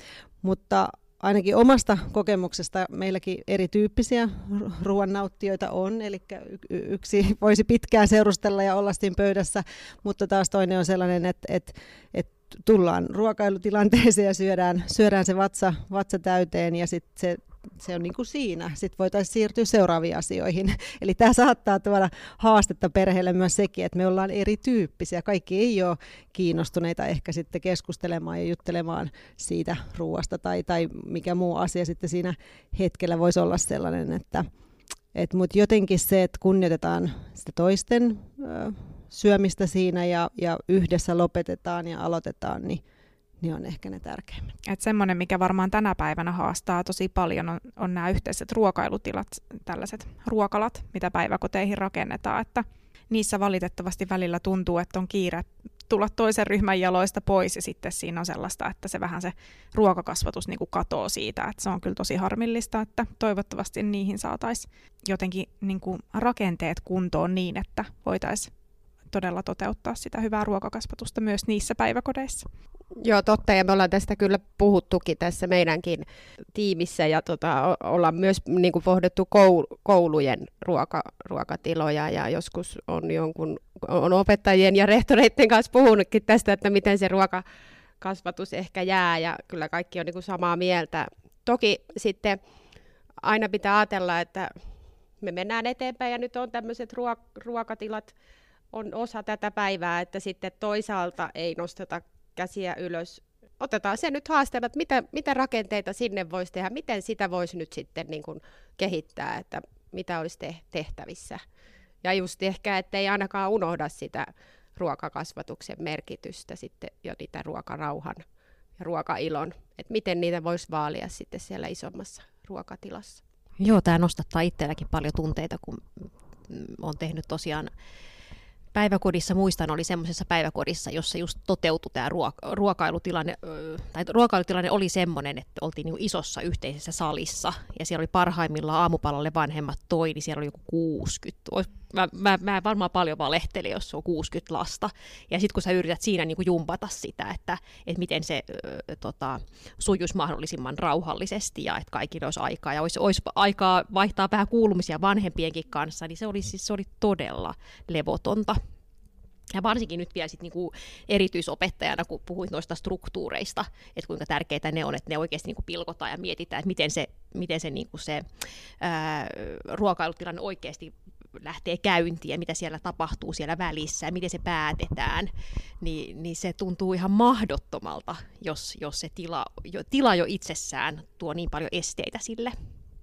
Mutta ainakin omasta kokemuksesta meilläkin erityyppisiä ruoannauttijoita on, eli yksi voisi pitkään seurustella ja olla siinä pöydässä, mutta taas toinen on sellainen, että, että, että tullaan ruokailutilanteeseen ja syödään, syödään se vatsa, vatsa täyteen ja sitten se, se on niin kuin siinä. Sitten voitaisiin siirtyä seuraaviin asioihin. Eli tämä saattaa tuoda haastetta perheelle myös sekin, että me ollaan erityyppisiä. Kaikki ei ole kiinnostuneita ehkä sitten keskustelemaan ja juttelemaan siitä ruoasta tai, tai mikä muu asia sitten siinä hetkellä voisi olla sellainen, että et, mutta jotenkin se, että kunnioitetaan sitä toisten ö, syömistä siinä ja, ja yhdessä lopetetaan ja aloitetaan, niin, niin on ehkä ne tärkeimmät. Et semmoinen, mikä varmaan tänä päivänä haastaa tosi paljon, on, on nämä yhteiset ruokailutilat, tällaiset ruokalat, mitä päiväkoteihin rakennetaan, että niissä valitettavasti välillä tuntuu, että on kiire tulla toisen ryhmän jaloista pois ja sitten siinä on sellaista, että se vähän se ruokakasvatus niin kuin katoo siitä, että se on kyllä tosi harmillista, että toivottavasti niihin saataisiin jotenkin niin kuin rakenteet kuntoon niin, että voitaisiin todella toteuttaa sitä hyvää ruokakasvatusta myös niissä päiväkodeissa. Joo, totta, ja me ollaan tästä kyllä puhuttukin tässä meidänkin tiimissä, ja tota, ollaan myös niin kuin pohdittu koulujen ruoka, ruokatiloja, ja joskus on jonkun on opettajien ja rehtoreiden kanssa puhunutkin tästä, että miten se ruokakasvatus ehkä jää, ja kyllä kaikki on niin kuin samaa mieltä. Toki sitten aina pitää ajatella, että me mennään eteenpäin, ja nyt on tämmöiset ruok- ruokatilat on osa tätä päivää, että sitten toisaalta ei nosteta käsiä ylös. Otetaan se nyt haasteena, että mitä, mitä rakenteita sinne voisi tehdä, miten sitä voisi nyt sitten niin kuin kehittää, että mitä olisi te- tehtävissä. Ja just ehkä, ettei ainakaan unohda sitä ruokakasvatuksen merkitystä sitten jo niitä ruokarauhan ja ruokailon, että miten niitä voisi vaalia sitten siellä isommassa ruokatilassa. Joo, tämä nostattaa itselläkin paljon tunteita, kun olen tehnyt tosiaan päiväkodissa, muistan, oli semmoisessa päiväkodissa, jossa just toteutui tämä ruoka- ruokailutilanne, tai ruokailutilanne oli semmoinen, että oltiin niin isossa yhteisessä salissa, ja siellä oli parhaimmillaan aamupalalle vanhemmat toi, niin siellä oli joku kuusikymmentä. Mä, mä, mä varmaan paljon valehtelin, jos se on kuusikymmentä lasta. Ja sitten kun sä yrität siinä niin kuin jumpata sitä, että, että miten se ö, tota, sujuisi mahdollisimman rauhallisesti ja että kaikilla olisi aikaa ja olisi, olisi aikaa vaihtaa vähän kuulumisia vanhempienkin kanssa, niin se oli, siis, se oli todella levotonta. Ja varsinkin nyt vielä sit niinku erityisopettajana, kun puhuit noista struktuureista, että kuinka tärkeitä ne on, että ne oikeasti niinku pilkotaan ja mietitään, että miten se, miten se, niinku se ää, ruokailutilanne oikeasti lähtee käyntiin ja mitä siellä tapahtuu siellä välissä ja miten se päätetään, niin, niin se tuntuu ihan mahdottomalta, jos, jos se tila jo, tila jo itsessään tuo niin paljon esteitä sille.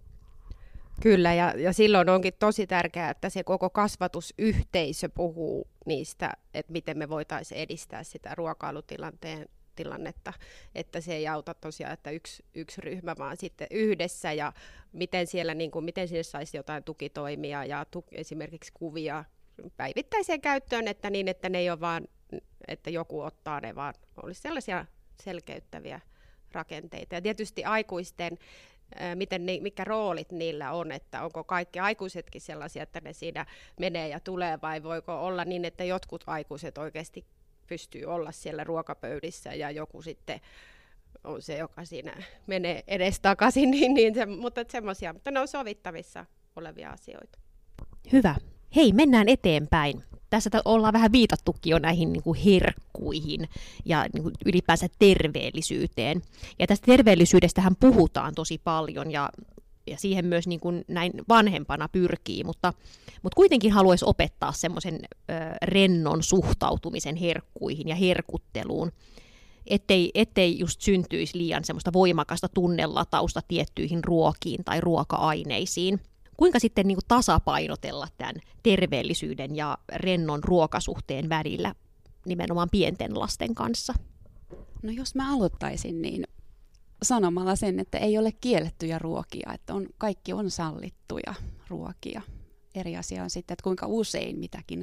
Kyllä, ja, ja silloin onkin tosi tärkeää, että se koko kasvatusyhteisö puhuu niistä, että miten me voitaisiin edistää sitä ruokailutilanteen tilannetta, että se ei auta tosiaan, että yksi, yksi ryhmä, vaan sitten yhdessä, ja miten siellä niin kuin, miten sinne saisi jotain tukitoimia ja tu, esimerkiksi kuvia päivittäiseen käyttöön, että niin, että ne ei ole vaan, että joku ottaa ne, vaan olisi sellaisia selkeyttäviä rakenteita. Ja tietysti aikuisten, miten ne, mitkä roolit niillä on, että onko kaikki aikuisetkin sellaisia, että ne siinä menee ja tulee, vai voiko olla niin, että jotkut aikuiset oikeasti pystyy olla siellä ruokapöydissä ja joku sitten on se, joka siinä menee edestakaisin, niin, niin se, mutta semmoisia, mutta ne on sovittavissa olevia asioita. Hyvä. Hei, mennään eteenpäin. Tässä ollaan vähän viitattukin jo näihin niin kuin herkkuihin ja niin kuin ylipäänsä terveellisyyteen. Ja tästä terveellisyydestähän puhutaan tosi paljon ja, ja siihen myös niin kuin näin vanhempana pyrkii, mutta, mutta kuitenkin haluaisi opettaa semmoisen ö, rennon suhtautumisen herkkuihin ja herkutteluun, ettei, ettei just syntyisi liian semmoista voimakasta tunnelatausta tiettyihin ruokiin tai ruoka-aineisiin. Kuinka sitten niin kuin tasapainotella tämän terveellisyyden ja rennon ruokasuhteen välillä nimenomaan pienten lasten kanssa? No jos mä aloittaisin, niin sanomalla sen, että ei ole kiellettyjä ruokia, että on, kaikki on sallittuja ruokia. Eri asia on sitten, että kuinka usein mitäkin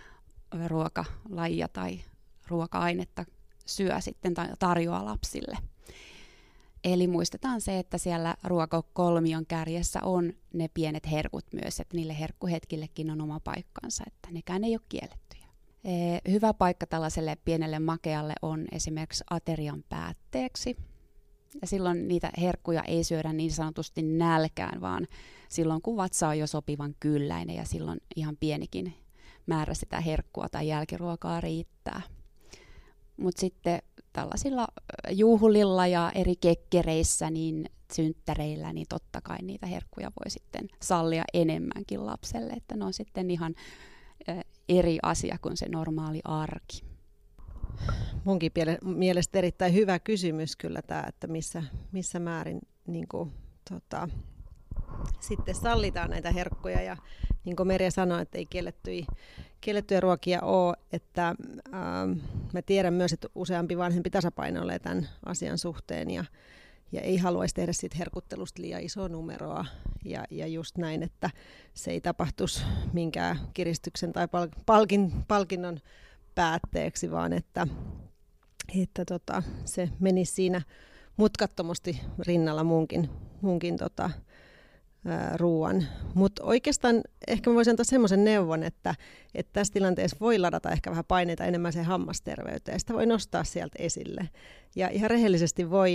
ruokalajia tai ruoka-ainetta syö sitten tai tarjoaa lapsille. Eli muistetaan se, että siellä ruokakolmion kärjessä on ne pienet herkut myös, että niille herkkuhetkillekin on oma paikkansa, että nekään ei ole kiellettyjä. E, hyvä paikka tällaiselle pienelle makealle on esimerkiksi aterian päätteeksi. Ja silloin niitä herkkuja ei syödä niin sanotusti nälkään, vaan silloin kun vatsa on jo sopivan kylläinen ja silloin ihan pienikin määrä sitä herkkua tai jälkiruokaa riittää. Mutta sitten tällaisilla juhlilla ja eri kekkereissä, niin synttäreillä, niin totta kai niitä herkkuja voi sitten sallia enemmänkin lapselle, että ne on sitten ihan eri asia kuin se normaali arki. Munkin mielestä erittäin hyvä kysymys kyllä tämä, että missä, missä määrin niin kuin, tota, sitten sallitaan näitä herkkuja ja niin kuin Merja sanoi, että ei kiellettyjä, kiellettyjä ruokia ole, että ähm, mä tiedän myös, että useampi vanhempi tasapainoilee tämän asian suhteen ja, ja ei haluaisi tehdä siitä herkuttelusta liian isoa numeroa ja, ja just näin, että se ei tapahtuisi minkään kiristyksen tai pal- palkin, palkinnon päätteeksi, vaan että, että tota, se menisi siinä mutkattomasti rinnalla muunkin, muunkin tota, ruoan. Mutta oikeastaan ehkä mä voisin antaa semmoisen neuvon, että, että tässä tilanteessa voi ladata ehkä vähän paineita enemmän sen hammasterveyteen. Sitä voi nostaa sieltä esille. Ja ihan rehellisesti voi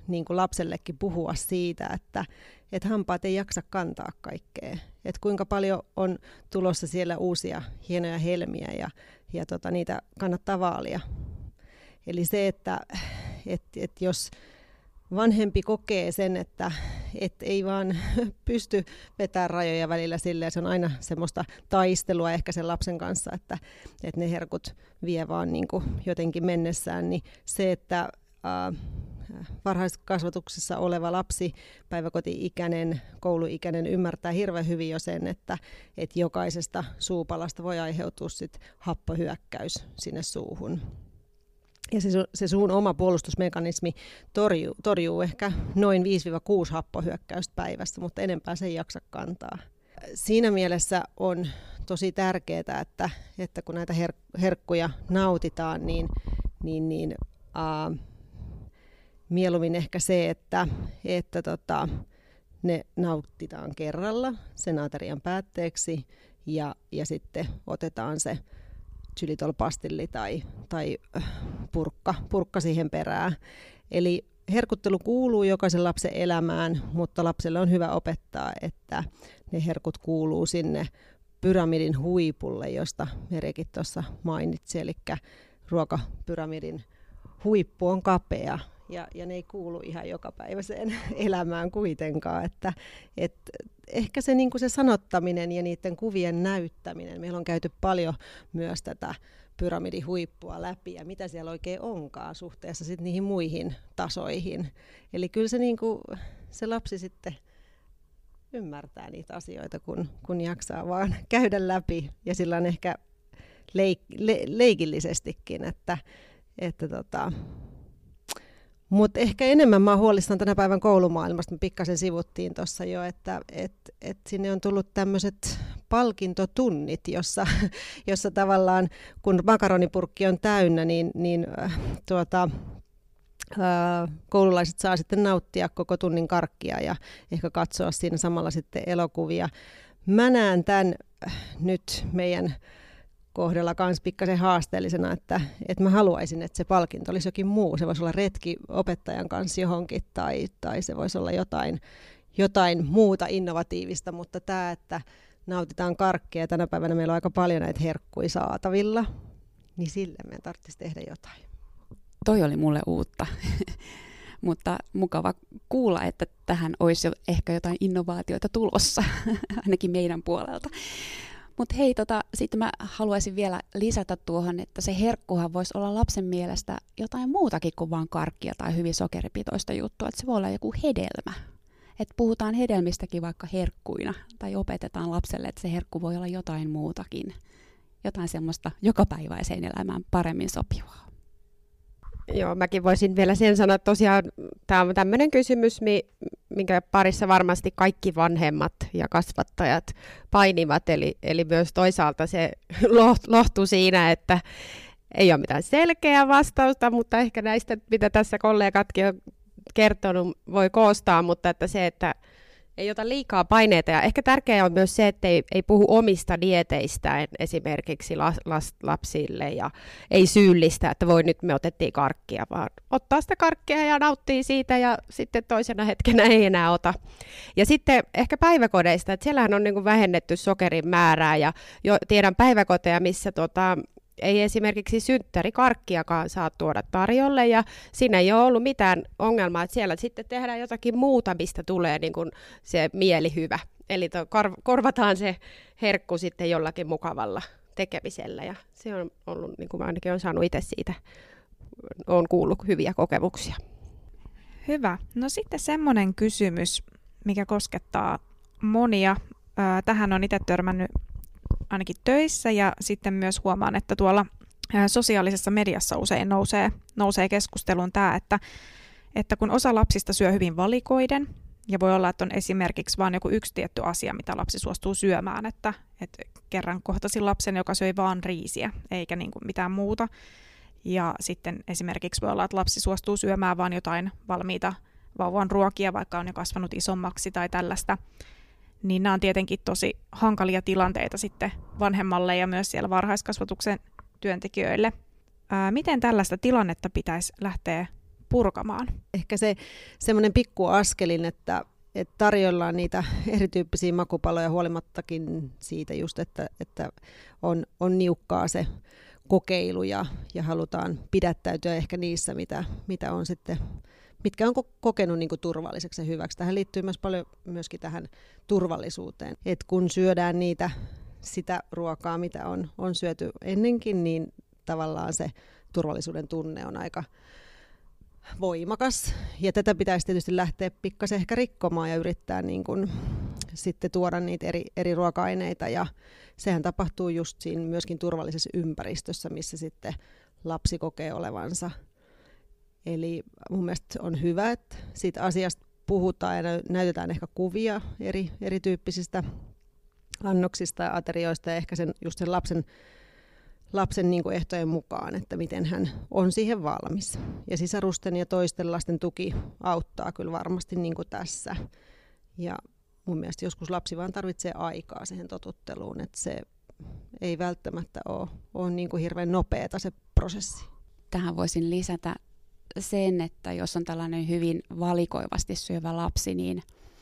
niin kuin lapsellekin puhua siitä, että, että hampaat ei jaksa kantaa kaikkea. Että kuinka paljon on tulossa siellä uusia hienoja helmiä ja, ja tota, niitä kannattaa vaalia. Eli se, että et, et jos vanhempi kokee sen, että et ei vaan pysty vetämään rajoja välillä silleen, se on aina semmoista taistelua ehkä sen lapsen kanssa, että, että ne herkut vie vaan niin kuin jotenkin mennessään, niin se, että ää, varhaiskasvatuksessa oleva lapsi, päiväkoti-ikäinen, kouluikäinen ymmärtää hirveän hyvin jo sen, että, että jokaisesta suupalasta voi aiheutua sit happohyökkäys sinne suuhun. Ja se, se suun oma puolustusmekanismi torjuu, torjuu ehkä noin viisi kuusi happohyökkäystä päivässä, mutta enempää se ei jaksa kantaa. Siinä mielessä on tosi tärkeää, että, että kun näitä her- herkkuja nautitaan, niin, niin, niin äh, mieluummin ehkä se, että, että tota, ne nautitaan kerralla sen aterian päätteeksi ja, ja sitten otetaan se xylitolpastilli tai, tai purkka, purkka siihen perään. Eli herkuttelu kuuluu jokaisen lapsen elämään, mutta lapselle on hyvä opettaa, että ne herkut kuuluu sinne pyramidin huipulle, josta Merikin tuossa mainitsi. Eli ruokapyramidin huippu on kapea ja, ja ne ei kuulu ihan jokapäiväiseen elämään kuitenkaan. Että, et, ehkä se, niin kuin se sanottaminen ja niiden kuvien näyttäminen, meillä on käyty paljon myös tätä pyramidin huippua läpi ja mitä siellä oikein onkaan suhteessa sit niihin muihin tasoihin. Eli kyllä se, niin kuin, se lapsi sitten ymmärtää niitä asioita, kun, kun jaksaa vaan käydä läpi ja sillä on ehkä leik, le, leikillisestikin, että, että tota, mutta ehkä enemmän mä oon huolissaan tänä päivän koulumaailmasta, me pikkasen sivuttiin tuossa jo, että et, et sinne on tullut tämmöiset palkintotunnit, jossa, jossa tavallaan kun makaronipurkki on täynnä, niin, niin äh, tuota, äh, koululaiset saa sitten nauttia koko tunnin karkkia ja ehkä katsoa siinä samalla sitten elokuvia. Mä näen tämän äh, nyt meidän kohdalla myös pikkasen haasteellisena, että, että mä haluaisin, että se palkinto olisi jokin muu. Se voisi olla retki opettajan kanssa johonkin tai, tai se voisi olla jotain, jotain muuta innovatiivista, mutta tämä, että nautitaan karkkia, tänä päivänä meillä on aika paljon näitä herkkuja saatavilla, niin sille meidän tarvitsisi tehdä jotain. Toi oli mulle uutta, mutta mukava kuulla, että tähän olisi jo ehkä jotain innovaatioita tulossa, ainakin meidän puolelta. Mutta hei, tota, sitten mä haluaisin vielä lisätä tuohon, että se herkkuhan voisi olla lapsen mielestä jotain muutakin kuin vain karkkia tai hyvin sokeripitoista juttua. Että se voi olla joku hedelmä. Että puhutaan hedelmistäkin vaikka herkkuina tai opetetaan lapselle, että se herkku voi olla jotain muutakin. Jotain semmoista jokapäiväiseen elämään paremmin sopivaa. Joo, mäkin voisin vielä sen sanoa, että tosiaan tämä on tämmöinen kysymys, minkä parissa varmasti kaikki vanhemmat ja kasvattajat painivat, eli, eli myös toisaalta se lohtuu siinä, että ei ole mitään selkeää vastausta, mutta ehkä näistä, mitä tässä kollegatkin on kertonut, voi koostaa, mutta että se, että ei ota liikaa paineita. Ja ehkä tärkeää on myös se, että ei, ei puhu omista dieteistä esimerkiksi las, las, lapsille ja ei syyllistä, että voi nyt me otettiin karkkia, vaan ottaa sitä karkkia ja nauttii siitä ja sitten toisena hetkenä ei enää ota. Ja sitten ehkä päiväkodeista, että siellähän on niin kuin vähennetty sokerin määrää ja jo tiedän päiväkoteja, missä tota, ei esimerkiksi synttärikarkkiakaan saa tuoda tarjolle ja siinä ei ole ollut mitään ongelmaa, että siellä sitten tehdään jotakin muuta, mistä tulee niin kuin se mielihyvä. Eli korvataan se herkku sitten jollakin mukavalla tekemisellä ja se on ollut, niin kuin mä ainakin olen saanut itse siitä, olen kuullut hyviä kokemuksia. Hyvä. No sitten semmoinen kysymys, mikä koskettaa monia. Tähän on itse törmännyt ainakin töissä ja sitten myös huomaan, että tuolla sosiaalisessa mediassa usein nousee, nousee keskusteluun tämä, että, että kun osa lapsista syö hyvin valikoiden ja voi olla, että on esimerkiksi vain joku yksi tietty asia, mitä lapsi suostuu syömään, että, että kerran kohtasin lapsen, joka söi vaan riisiä eikä niin kuin mitään muuta ja sitten esimerkiksi voi olla, että lapsi suostuu syömään vain jotain valmiita vauvan ruokia, vaikka on jo kasvanut isommaksi tai tällaista. Niin nämä on tietenkin tosi hankalia tilanteita sitten vanhemmalle ja myös siellä varhaiskasvatuksen työntekijöille. Ää, miten tällaista tilannetta pitäisi lähteä purkamaan? Ehkä se semmoinen pikku askelin, että, että tarjoillaan niitä erityyppisiä makupaloja huolimattakin siitä just, että, että on, on niukkaa se kokeilu ja, ja halutaan pidättäytyä ehkä niissä, mitä, mitä on sitten, mitkä on kokenut niin kuin turvalliseksi ja hyväksi. Tähän liittyy myös paljon myöskin tähän turvallisuuteen, että kun syödään niitä sitä ruokaa, mitä on, on syöty ennenkin, niin tavallaan se turvallisuuden tunne on aika voimakas. Ja tätä pitäisi tietysti lähteä pikkasen ehkä rikkomaan ja yrittää niin kuin sitten tuoda niitä eri, eri ruoka-aineita. Ja sehän tapahtuu just siinä myöskin turvallisessa ympäristössä, missä sitten lapsi kokee olevansa. Eli mun mielestä on hyvä, että siitä asiasta puhutaan ja näytetään ehkä kuvia eri, erityyppisistä annoksista ja aterioista ja ehkä sen, just sen lapsen, lapsen niin kuin ehtojen mukaan, että miten hän on siihen valmis. Ja sisarusten ja toisten lasten tuki auttaa kyllä varmasti niin kuin tässä. Ja mun mielestä joskus lapsi vaan tarvitsee aikaa siihen totutteluun, että se ei välttämättä ole, ole niin kuin hirveän nopeata se prosessi. Tähän voisin lisätä sen, että jos on tällainen hyvin valikoivasti syövä lapsi, niin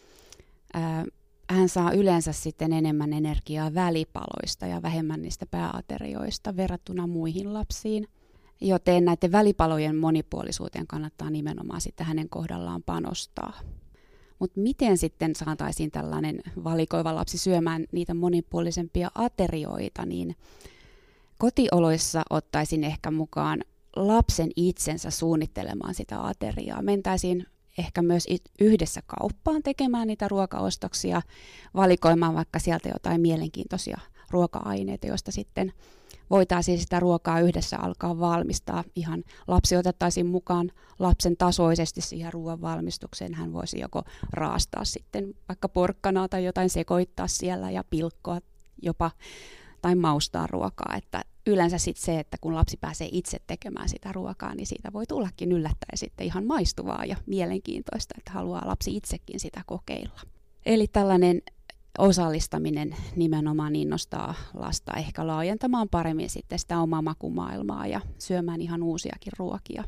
ää, hän saa yleensä sitten enemmän energiaa välipaloista ja vähemmän niistä pääaterioista verrattuna muihin lapsiin. Joten näiden välipalojen monipuolisuuteen kannattaa nimenomaan sitten hänen kohdallaan panostaa. Mutta miten sitten saataisiin tällainen valikoiva lapsi syömään niitä monipuolisempia aterioita, niin kotioloissa ottaisin ehkä mukaan lapsen itsensä suunnittelemaan sitä ateriaa. Mentäisiin ehkä myös yhdessä kauppaan tekemään niitä ruokaostoksia, valikoimaan vaikka sieltä jotain mielenkiintoisia ruoka-aineita, joista sitten voitaisiin sitä ruokaa yhdessä alkaa valmistaa. Ihan lapsi otettaisiin mukaan lapsen tasoisesti siihen ruoan valmistukseen. Hän voisi joko raastaa sitten vaikka porkkanaa tai jotain sekoittaa siellä ja pilkkoa jopa tai maustaa ruokaa. Että yleensä sitten se, että kun lapsi pääsee itse tekemään sitä ruokaa, niin siitä voi tullakin yllättäen sitten ihan maistuvaa ja mielenkiintoista, että haluaa lapsi itsekin sitä kokeilla. Eli tällainen osallistaminen nimenomaan innostaa lasta ehkä laajentamaan paremmin sitten sitä omaa makumaailmaa ja syömään ihan uusiakin ruokia.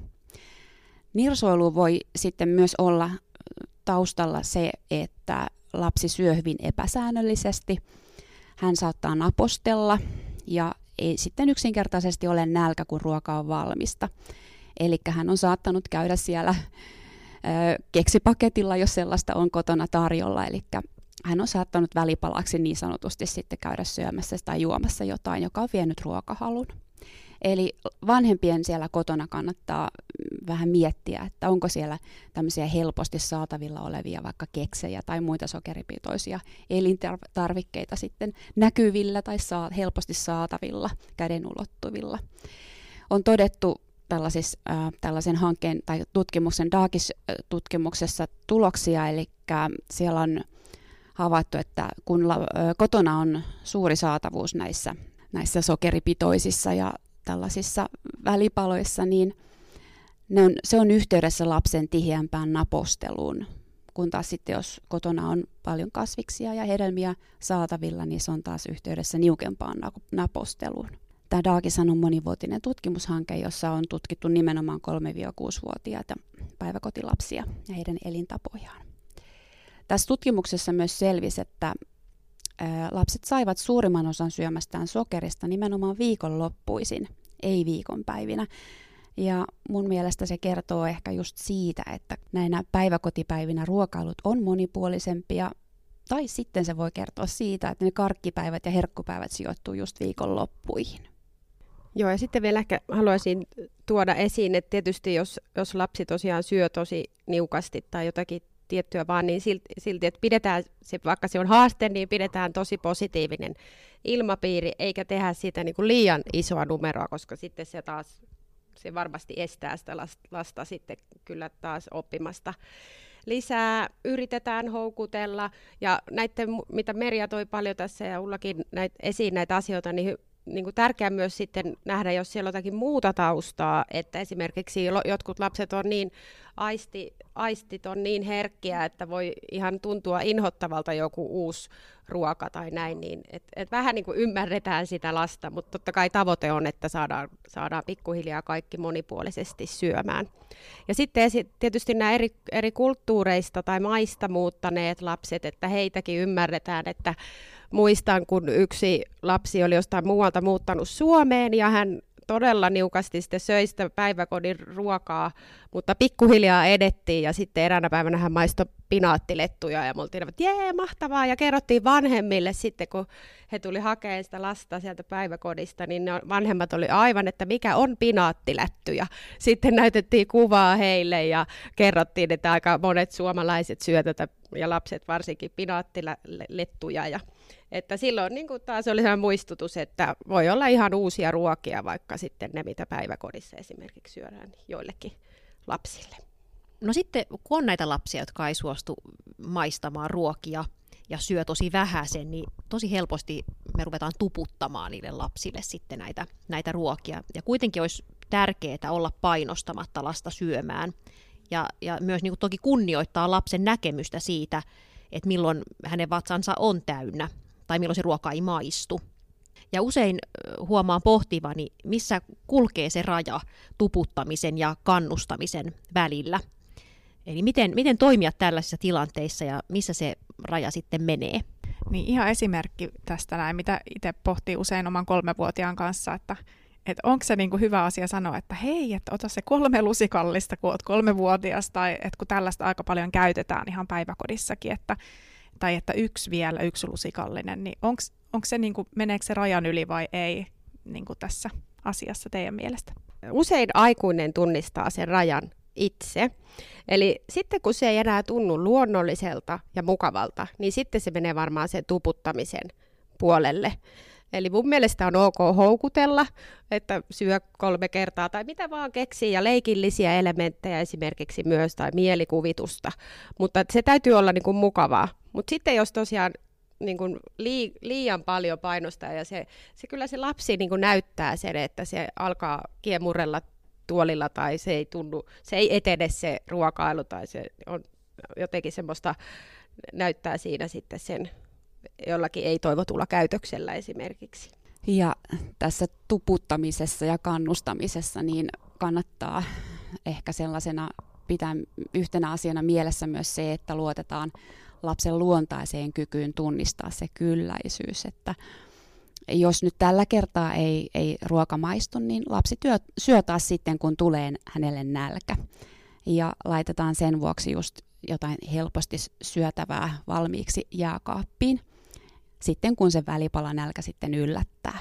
Nirsoilu voi sitten myös olla taustalla se, että lapsi syö hyvin epäsäännöllisesti. Hän saattaa napostella ja ei sitten yksinkertaisesti ole nälkä, kun ruoka on valmista. Eli hän on saattanut käydä siellä ö, keksipaketilla, jos sellaista on kotona tarjolla. Eli hän on saattanut välipalaksi niin sanotusti sitten käydä syömässä tai juomassa jotain, joka on vienyt ruokahalun. Eli vanhempien siellä kotona kannattaa vähän miettiä, että onko siellä tämmöisiä helposti saatavilla olevia vaikka keksejä tai muita sokeripitoisia elintarvikkeita sitten näkyvillä tai saa, helposti saatavilla, käden ulottuvilla. On todettu tällaisissa, äh, tällaisen hankkeen tai tutkimuksen, D A G I-tutkimuksessa tuloksia, eli siellä on havaittu, että kun la, äh, kotona on suuri saatavuus näissä, näissä sokeripitoisissa ja tällaisissa välipaloissa, niin ne on, se on yhteydessä lapsen tiheämpään naposteluun, kun taas sitten jos kotona on paljon kasviksia ja hedelmiä saatavilla, niin se on taas yhteydessä niukempaan naposteluun. Tämä D A G I on monivuotinen tutkimushanke, jossa on tutkittu nimenomaan kolme-kuusi-vuotiaita päiväkotilapsia ja heidän elintapojaan. Tässä tutkimuksessa myös selvisi, että lapset saivat suurimman osan syömästään sokerista nimenomaan viikonloppuisin, ei viikonpäivinä. Ja mun mielestä se kertoo ehkä just siitä, että näinä päiväkotipäivinä ruokailut on monipuolisempia, tai sitten se voi kertoa siitä, että ne karkkipäivät ja herkkupäivät sijoittuu just viikonloppuihin. Joo, ja sitten vielä ehkä haluaisin tuoda esiin, että tietysti jos, jos lapsi tosiaan syö tosi niukasti tai jotakin tiettyä vaan, niin silti, silti että pidetään, se, vaikka se on haaste, niin pidetään tosi positiivinen ilmapiiri, eikä tehdä siitä niin kuin liian isoa numeroa, koska sitten se taas, se varmasti estää sitä lasta, lasta sitten kyllä taas oppimasta lisää. Yritetään houkutella, ja näiden, mitä Merja toi paljon tässä ja Ullakin näit, esiin näitä asioita, niin niin kuin tärkeää myös sitten nähdä, jos siellä on jotakin muuta taustaa, että esimerkiksi jotkut lapset on niin aisti, aistit on niin herkkiä, että voi ihan tuntua inhottavalta joku uusi ruoka tai näin, niin et, et vähän niin kuin ymmärretään sitä lasta, mutta totta kai tavoite on, että saadaan, saadaan pikkuhiljaa kaikki monipuolisesti syömään. Ja sitten tietysti nämä eri, eri kulttuureista tai maista muuttaneet lapset, että heitäkin ymmärretään, että muistan, kun yksi lapsi oli jostain muualta muuttanut Suomeen ja hän todella niukasti sitten söi sitä päiväkodin ruokaa, mutta pikkuhiljaa edettiin ja sitten eräänä päivänä hän maistoi pinaattilettuja ja me oltiin, että jee, mahtavaa, ja kerrottiin vanhemmille sitten, kun he tuli hakemaan sitä lasta sieltä päiväkodista, niin ne vanhemmat oli aivan, että mikä on pinaattilätty, ja sitten näytettiin kuvaa heille ja kerrottiin, että aika monet suomalaiset syö tätä ja lapset varsinkin pinaattilettuja, ja että silloin niin kuin taas oli sellainen muistutus, että voi olla ihan uusia ruokia, vaikka sitten ne, mitä päiväkodissa esimerkiksi syödään joillekin lapsille. No sitten, kun on näitä lapsia, jotka ei suostu maistamaan ruokia ja syö tosi vähäisen, niin tosi helposti me ruvetaan tuputtamaan niille lapsille sitten näitä, näitä ruokia. Ja kuitenkin olisi tärkeää olla painostamatta lasta syömään ja, ja myös niin kuin toki kunnioittaa lapsen näkemystä siitä, että milloin hänen vatsansa on täynnä tai milloin se ruoka ei maistu. Ja usein huomaan pohtivani, missä kulkee se raja tuputtamisen ja kannustamisen välillä. Eli miten, miten toimia tällaisissa tilanteissa ja missä se raja sitten menee. Niin ihan esimerkki tästä näin, mitä itse pohtii usein oman kolmevuotiaan kanssa, että että onko se niinku hyvä asia sanoa, että hei, että ota se kolme lusikallista, kun olet kolmevuotias, tai että kun tällaista aika paljon käytetään ihan päiväkodissakin, että, tai että yksi vielä, yksi lusikallinen, niin onko se niinku, meneekö se rajan yli vai ei niinku tässä asiassa teidän mielestä? Usein aikuinen tunnistaa sen rajan itse. Eli sitten kun se ei enää tunnu luonnolliselta ja mukavalta, niin sitten se menee varmaan sen tuputtamisen puolelle. Eli mun mielestä on ok houkutella, että syö kolme kertaa tai mitä vaan keksii ja leikillisiä elementtejä esimerkiksi myös tai mielikuvitusta, mutta se täytyy olla niin kuin mukavaa. Mutta sitten jos tosiaan niin kuin lii, liian paljon painostaa ja se, se kyllä se lapsi niin kuin näyttää sen, että se alkaa kiemurrella tuolilla tai se ei tunnu, se ei etene se ruokailu tai se on jotenkin semmoista, näyttää siinä sitten sen jollakin ei-toivotulla käytöksellä esimerkiksi. Ja tässä tuputtamisessa ja kannustamisessa niin kannattaa ehkä sellaisena pitää yhtenä asiana mielessä myös se, että luotetaan lapsen luontaiseen kykyyn tunnistaa se kylläisyys, että jos nyt tällä kertaa ei, ei ruoka maistu, niin lapsi työ, syö taas sitten, kun tulee hänelle nälkä. Ja laitetaan sen vuoksi just jotain helposti syötävää valmiiksi jääkaappiin, sitten kun se välipalanälkä sitten yllättää.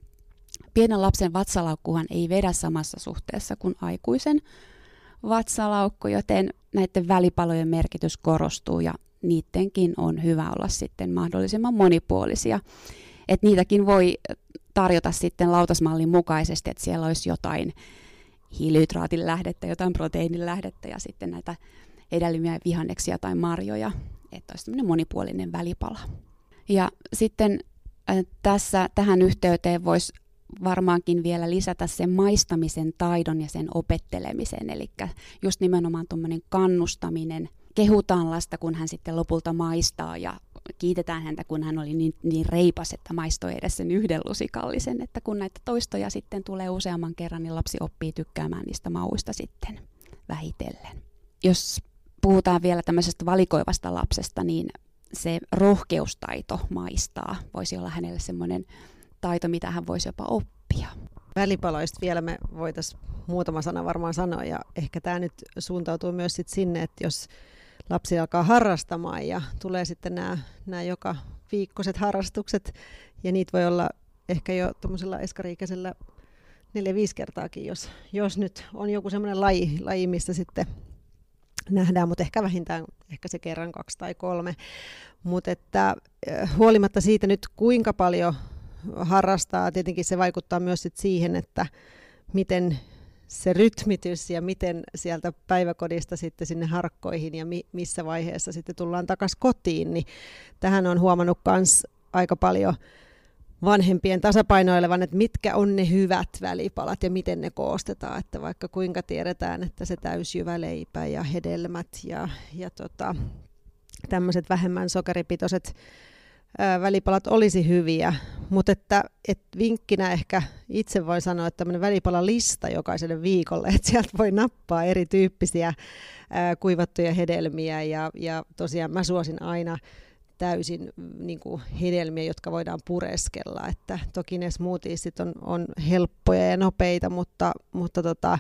Pienen lapsen vatsalaukkuhan ei vedä samassa suhteessa kuin aikuisen vatsalaukku, joten näiden välipalojen merkitys korostuu ja niidenkin on hyvä olla sitten mahdollisimman monipuolisia. Et niitäkin voi tarjota sitten lautasmallin mukaisesti, että siellä olisi jotain hiilihydraatin lähdettä, jotain proteiinin lähdettä ja sitten näitä hedelmiä, vihanneksia tai marjoja, että olisi tämmöinen monipuolinen välipala. Ja sitten äh, tässä tähän yhteyteen voisi varmaankin vielä lisätä sen maistamisen taidon ja sen opettelemisen, eli just nimenomaan tuommoinen kannustaminen. Kehutaan lasta, kun hän sitten lopulta maistaa ja kiitetään häntä, kun hän oli niin, niin reipas, että maistoi edes sen yhden lusikallisen, että kun näitä toistoja sitten tulee useamman kerran, niin lapsi oppii tykkäämään niistä mauista sitten vähitellen. Jos puhutaan vielä tämmöisestä valikoivasta lapsesta, niin se rohkeustaito maistaa voisi olla hänelle semmoinen taito, mitä hän voisi jopa oppia. Välipaloista vielä me voitaisiin muutama sana varmaan sanoa, ja ehkä tämä nyt suuntautuu myös sit sinne, että jos lapsi alkaa harrastamaan ja tulee sitten nämä, nämä joka viikkoiset harrastukset, ja niitä voi olla ehkä jo tuommoisella eskariikäisellä neljä viisi kertaakin, jos, jos nyt on joku semmoinen laji, laji, missä sitten nähdään, mutta ehkä vähintään ehkä se kerran kaksi tai kolme. Mutta että huolimatta siitä nyt kuinka paljon harrastaa, tietenkin se vaikuttaa myös sit siihen, että miten se rytmitys ja miten sieltä päiväkodista sitten sinne harkkoihin ja mi- missä vaiheessa sitten tullaan takaisin kotiin, niin tähän on huomannut myös aika paljon vanhempien tasapainoilevan, että mitkä on ne hyvät välipalat ja miten ne koostetaan, että vaikka kuinka tiedetään, että se täysjyväleipä ja hedelmät ja, ja tota, tämmöiset vähemmän sokeripitoiset ää, välipalat olisi hyviä, mutta että et vinkkinä ehkä itse voi sanoa, että tämmöinen välipalalista jokaiselle viikolle, että sieltä voi nappaa erityyppisiä ää, kuivattuja hedelmiä ja, ja tosiaan mä suosin aina täysin niin kuin hedelmiä, jotka voidaan pureskella, että toki ne smoothiesit on, on helppoja ja nopeita, mutta, mutta tota,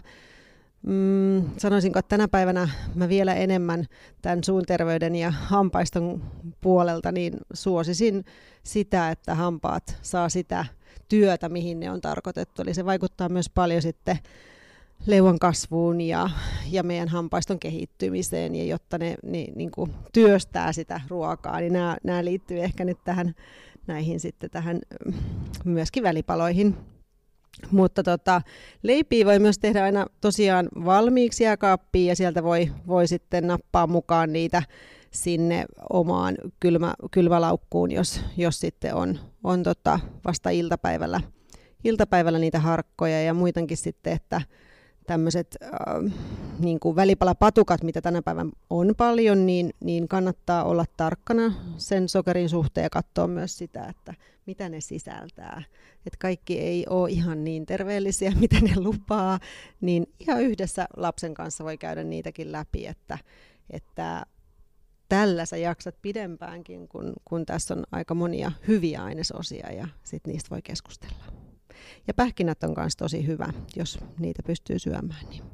mm, sanoisinko, että tänä päivänä mä vielä enemmän tämän suun terveyden ja hampaiston puolelta niin suosisin sitä, että hampaat saa sitä työtä, mihin ne on tarkoitettu, eli se vaikuttaa myös paljon sitten leuan kasvuun ja, ja meidän hampaiston kehittymiseen, ja jotta ne niin, niin kuin työstää sitä ruokaa, niin nämä, nämä liittyy ehkä nyt tähän, näihin sitten tähän myöskin välipaloihin. Mutta tota, leipiä voi myös tehdä aina tosiaan valmiiksi jääkaappiin, ja sieltä voi, voi sitten nappaa mukaan niitä sinne omaan kylmä, kylmälaukkuun, jos, jos sitten on, on tota vasta iltapäivällä, iltapäivällä niitä harkkoja ja muitankin sitten, että tämmöiset äh, niin kuin välipalapatukat, mitä tänä päivänä on paljon, niin, niin kannattaa olla tarkkana sen sokerin suhteen ja katsoa myös sitä, että mitä ne sisältää. Et kaikki ei ole ihan niin terveellisiä, mitä ne lupaa, niin ihan yhdessä lapsen kanssa voi käydä niitäkin läpi, että, että tällä sä jaksat pidempäänkin, kun, kun tässä on aika monia hyviä ainesosia ja sit niistä voi keskustella. Ja pähkinät on myös tosi hyvä, jos niitä pystyy syömään. Niin.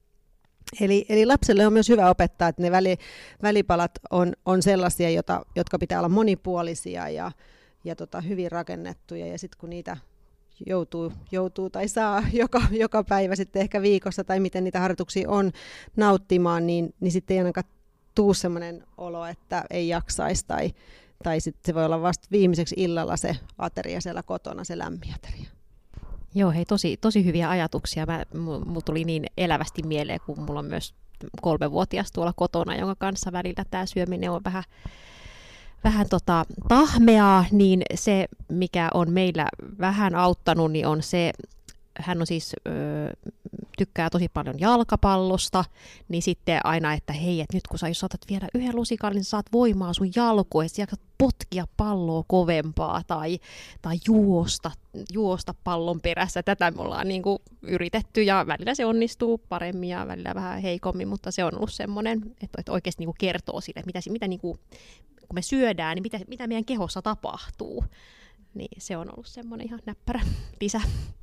Eli, eli lapselle on myös hyvä opettaa, että ne väli, välipalat on, on sellaisia, jota, jotka pitää olla monipuolisia ja, ja tota, hyvin rakennettuja. Ja sitten kun niitä joutuu, joutuu tai saa joka, joka päivä sitten ehkä viikossa tai miten niitä harjoituksia on nauttimaan, niin, niin sitten ei ainakaan tule sellainen olo, että ei jaksaisi tai, tai sitten se voi olla vasta viimeiseksi illalla se ateria siellä kotona, se lämmin ateria. Joo, hei, tosi, tosi hyviä ajatuksia. Mä, mulla tuli niin elävästi mieleen, kun mulla on myös kolmevuotias tuolla kotona, jonka kanssa välillä tämä syöminen on vähän, vähän tota, tahmeaa, niin se, mikä on meillä vähän auttanut, niin on se, hän on siis, ö, tykkää tosi paljon jalkapallosta, niin sitten aina, että hei, että nyt kun sä jos saatat vielä yhden lusikan, niin sä saat voimaa sun jalkoihin, että sä potkia palloa kovempaa tai, tai juosta, juosta pallon perässä. Tätä me ollaan niin kuin yritetty ja välillä se onnistuu paremmin ja välillä vähän heikommin, mutta se on ollut semmoinen, että, että oikeasti niin kuin kertoo sille, mitä, mitä niin kuin, kun me syödään, niin mitä, mitä meidän kehossa tapahtuu. Niin se on ollut semmoinen ihan näppärä lisä.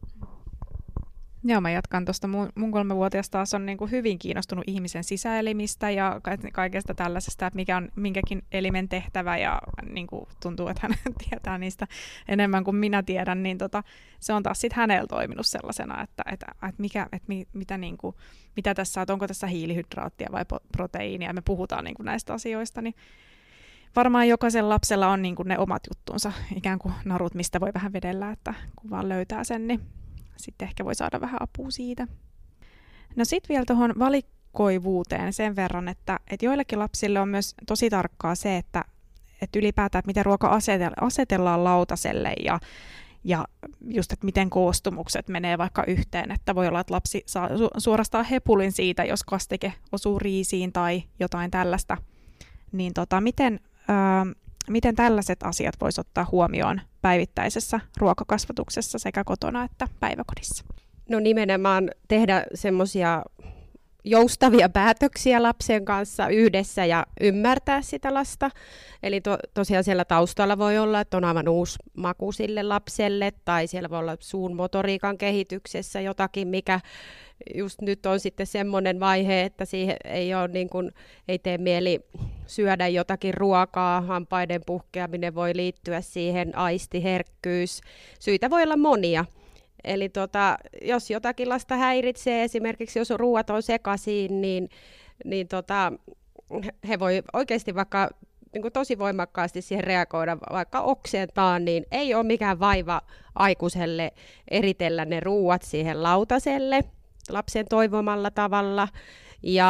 Joo, mä jatkan tuosta. Mun, mun kolmevuotias taas on niin kuin hyvin kiinnostunut ihmisen sisäelimistä ja kaikesta tällaisesta, että mikä on minkäkin elimen tehtävä ja niin kuin tuntuu, että hän tietää niistä enemmän kuin minä tiedän, niin tota, se on taas sitten hänellä toiminut sellaisena, että, että, että, mikä, että mi, mitä, niin kuin, mitä tässä on, onko tässä hiilihydraattia vai proteiinia, ja me puhutaan niin kuin näistä asioista, niin varmaan jokaisella lapsella on niin kuin ne omat juttunsa, ikään kuin narut, mistä voi vähän vedellä, että kun vaan löytää sen, niin sitten ehkä voi saada vähän apua siitä. No sitten vielä tuohon valikoivuuteen sen verran, että, että joillekin lapsille on myös tosi tarkkaa se, että, että ylipäätään, että miten ruoka asetellaan lautaselle ja, ja just, että miten koostumukset menee vaikka yhteen. Että voi olla, että lapsi saa su- suorastaan hepulin siitä, jos kastike osuu riisiin tai jotain tällaista. Niin tota, miten... Öö, Miten tällaiset asiat voisi ottaa huomioon päivittäisessä ruokakasvatuksessa sekä kotona että päiväkodissa? No nimenomaan tehdä semmoisia joustavia päätöksiä lapsen kanssa yhdessä ja ymmärtää sitä lasta. Eli to, tosiaan siellä taustalla voi olla, että on aivan uusi maku sille lapselle, tai siellä voi olla suun motoriikan kehityksessä jotakin, mikä just nyt on sitten semmoinen vaihe, että siihen ei, ole niin kuin, ei tee mieli syödä jotakin ruokaa, hampaiden puhkeaminen voi liittyä siihen, aistiherkkyys, syitä voi olla monia. Eli tota, jos jotakin lasta häiritsee, esimerkiksi jos ruuat on sekaisin, niin, niin tota, he voi oikeasti vaikka niin kuin tosi voimakkaasti siihen reagoida, vaikka oksentaan, niin ei ole mikään vaiva aikuiselle eritellä ne ruuat siihen lautaselle lapsen toivomalla tavalla. Ja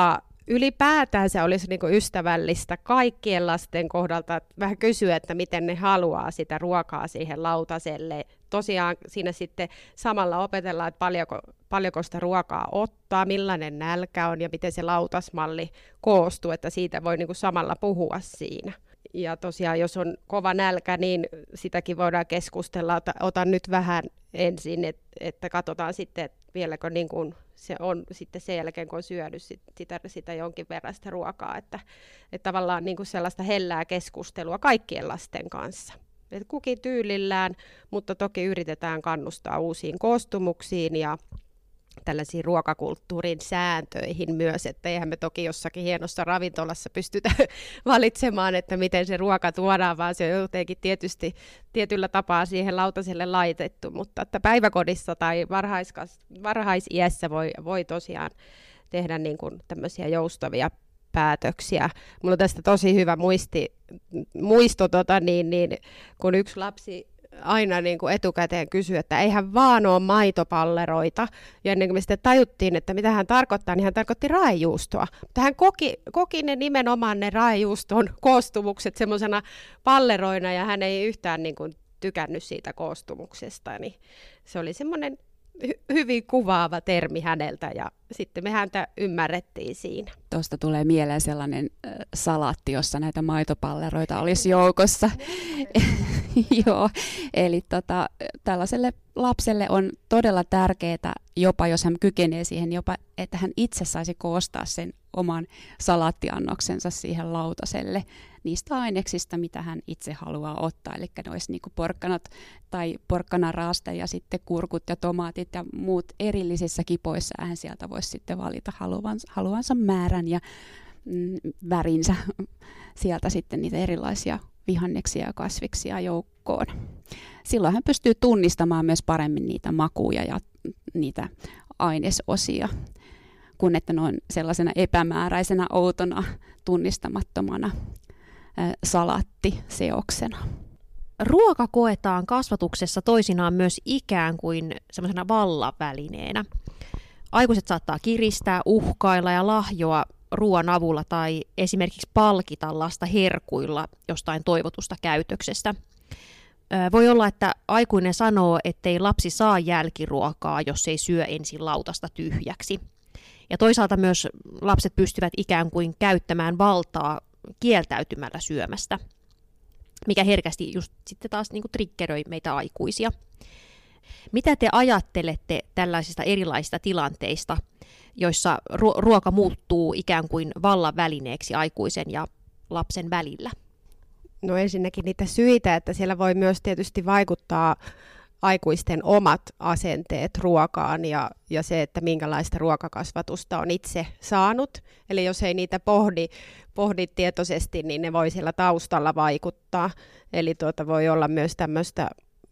ylipäätään se olisi niin kuin ystävällistä kaikkien lasten kohdalta, että vähän kysyä, että miten ne haluaa sitä ruokaa siihen lautaselle. Tosiaan siinä sitten samalla opetellaan, että paljonko, paljonko sitä ruokaa ottaa, millainen nälkä on ja miten se lautasmalli koostuu, että siitä voi niin kuin samalla puhua siinä. Ja tosiaan, jos on kova nälkä, niin sitäkin voidaan keskustella. Ota, otan nyt vähän ensin, et, että katsotaan sitten, että vieläkö niin kuin se on sitten sen jälkeen, kun on syönyt sit, sitä, sitä jonkin verran sitä ruokaa. Että, että tavallaan niin kuin sellaista hellää keskustelua kaikkien lasten kanssa. Et kukin tyylillään, mutta toki yritetään kannustaa uusiin koostumuksiin ja tällaisiin ruokakulttuurin sääntöihin myös, että eihän me toki jossakin hienossa ravintolassa pystytä valitsemaan, että miten se ruoka tuodaan, vaan se on jotenkin tietysti tietyllä tapaa siihen lautaselle laitettu, mutta että päiväkodissa tai varhaiskas- varhaisiässä voi, voi tosiaan tehdä niin kuin tämmöisiä joustavia päätöksiä. Mulla on tästä tosi hyvä muisti, muisto, tota, niin, niin, kun yksi lapsi aina niin kuin etukäteen kysyi, että eihän vaan ole maitopalleroita. Ja ennen kuin me sitten tajuttiin, että mitä hän tarkoittaa, niin hän tarkoitti raejuustoa. Mutta hän koki, koki ne nimenomaan ne raejuuston koostumukset semmoisena palleroina, ja hän ei yhtään niin kuin tykännyt siitä koostumuksesta. Niin se oli semmoinen hy- hyvin kuvaava termi häneltä, ja sitten me häntä ymmärrettiin siinä. Tuosta tulee mieleen sellainen äh, salaatti, jossa näitä maitopalleroita olisi joukossa. Joo, eli tota, tällaiselle lapselle on todella tärkeää, jopa jos hän kykenee siihen, jopa, että hän itse saisi koostaa sen oman salaattiannoksensa siihen lautaselle niistä aineksista, mitä hän itse haluaa ottaa. Eli ne olisi niin kuin porkkanat tai porkkanaraaste ja sitten kurkut ja tomaatit ja muut erillisissä kipoissa. Hän sieltä voisi sitten valita haluansa, haluansa määrän ja mm, värinsä sieltä sitten niitä erilaisia vihanneksia ja kasviksia joukkoon. Silloin hän pystyy tunnistamaan myös paremmin niitä makuja ja niitä ainesosia, kun että ne on sellaisena epämääräisenä, outona, tunnistamattomana äh, salaattiseoksena. Ruoka koetaan kasvatuksessa toisinaan myös ikään kuin semmoisena vallavälineenä. Aikuiset saattaa kiristää, uhkailla ja lahjoa ruoan avulla tai esimerkiksi palkita lasta herkuilla jostain toivotusta käytöksestä. Voi olla, että aikuinen sanoo, ettei lapsi saa jälkiruokaa, jos ei syö ensin lautasta tyhjäksi. Ja toisaalta myös lapset pystyvät ikään kuin käyttämään valtaa kieltäytymällä syömästä, mikä herkästi just sitten taas niin kuin triggeröi meitä aikuisia. Mitä te ajattelette tällaisista erilaisista tilanteista, joissa ruoka muuttuu ikään kuin vallan välineeksi aikuisen ja lapsen välillä? No ensinnäkin niitä syitä, että siellä voi myös tietysti vaikuttaa aikuisten omat asenteet ruokaan ja, ja se, että minkälaista ruokakasvatusta on itse saanut. Eli jos ei niitä pohdi, pohdi tietoisesti, niin ne voi siellä taustalla vaikuttaa. Eli tuota voi olla myös tämmöistä,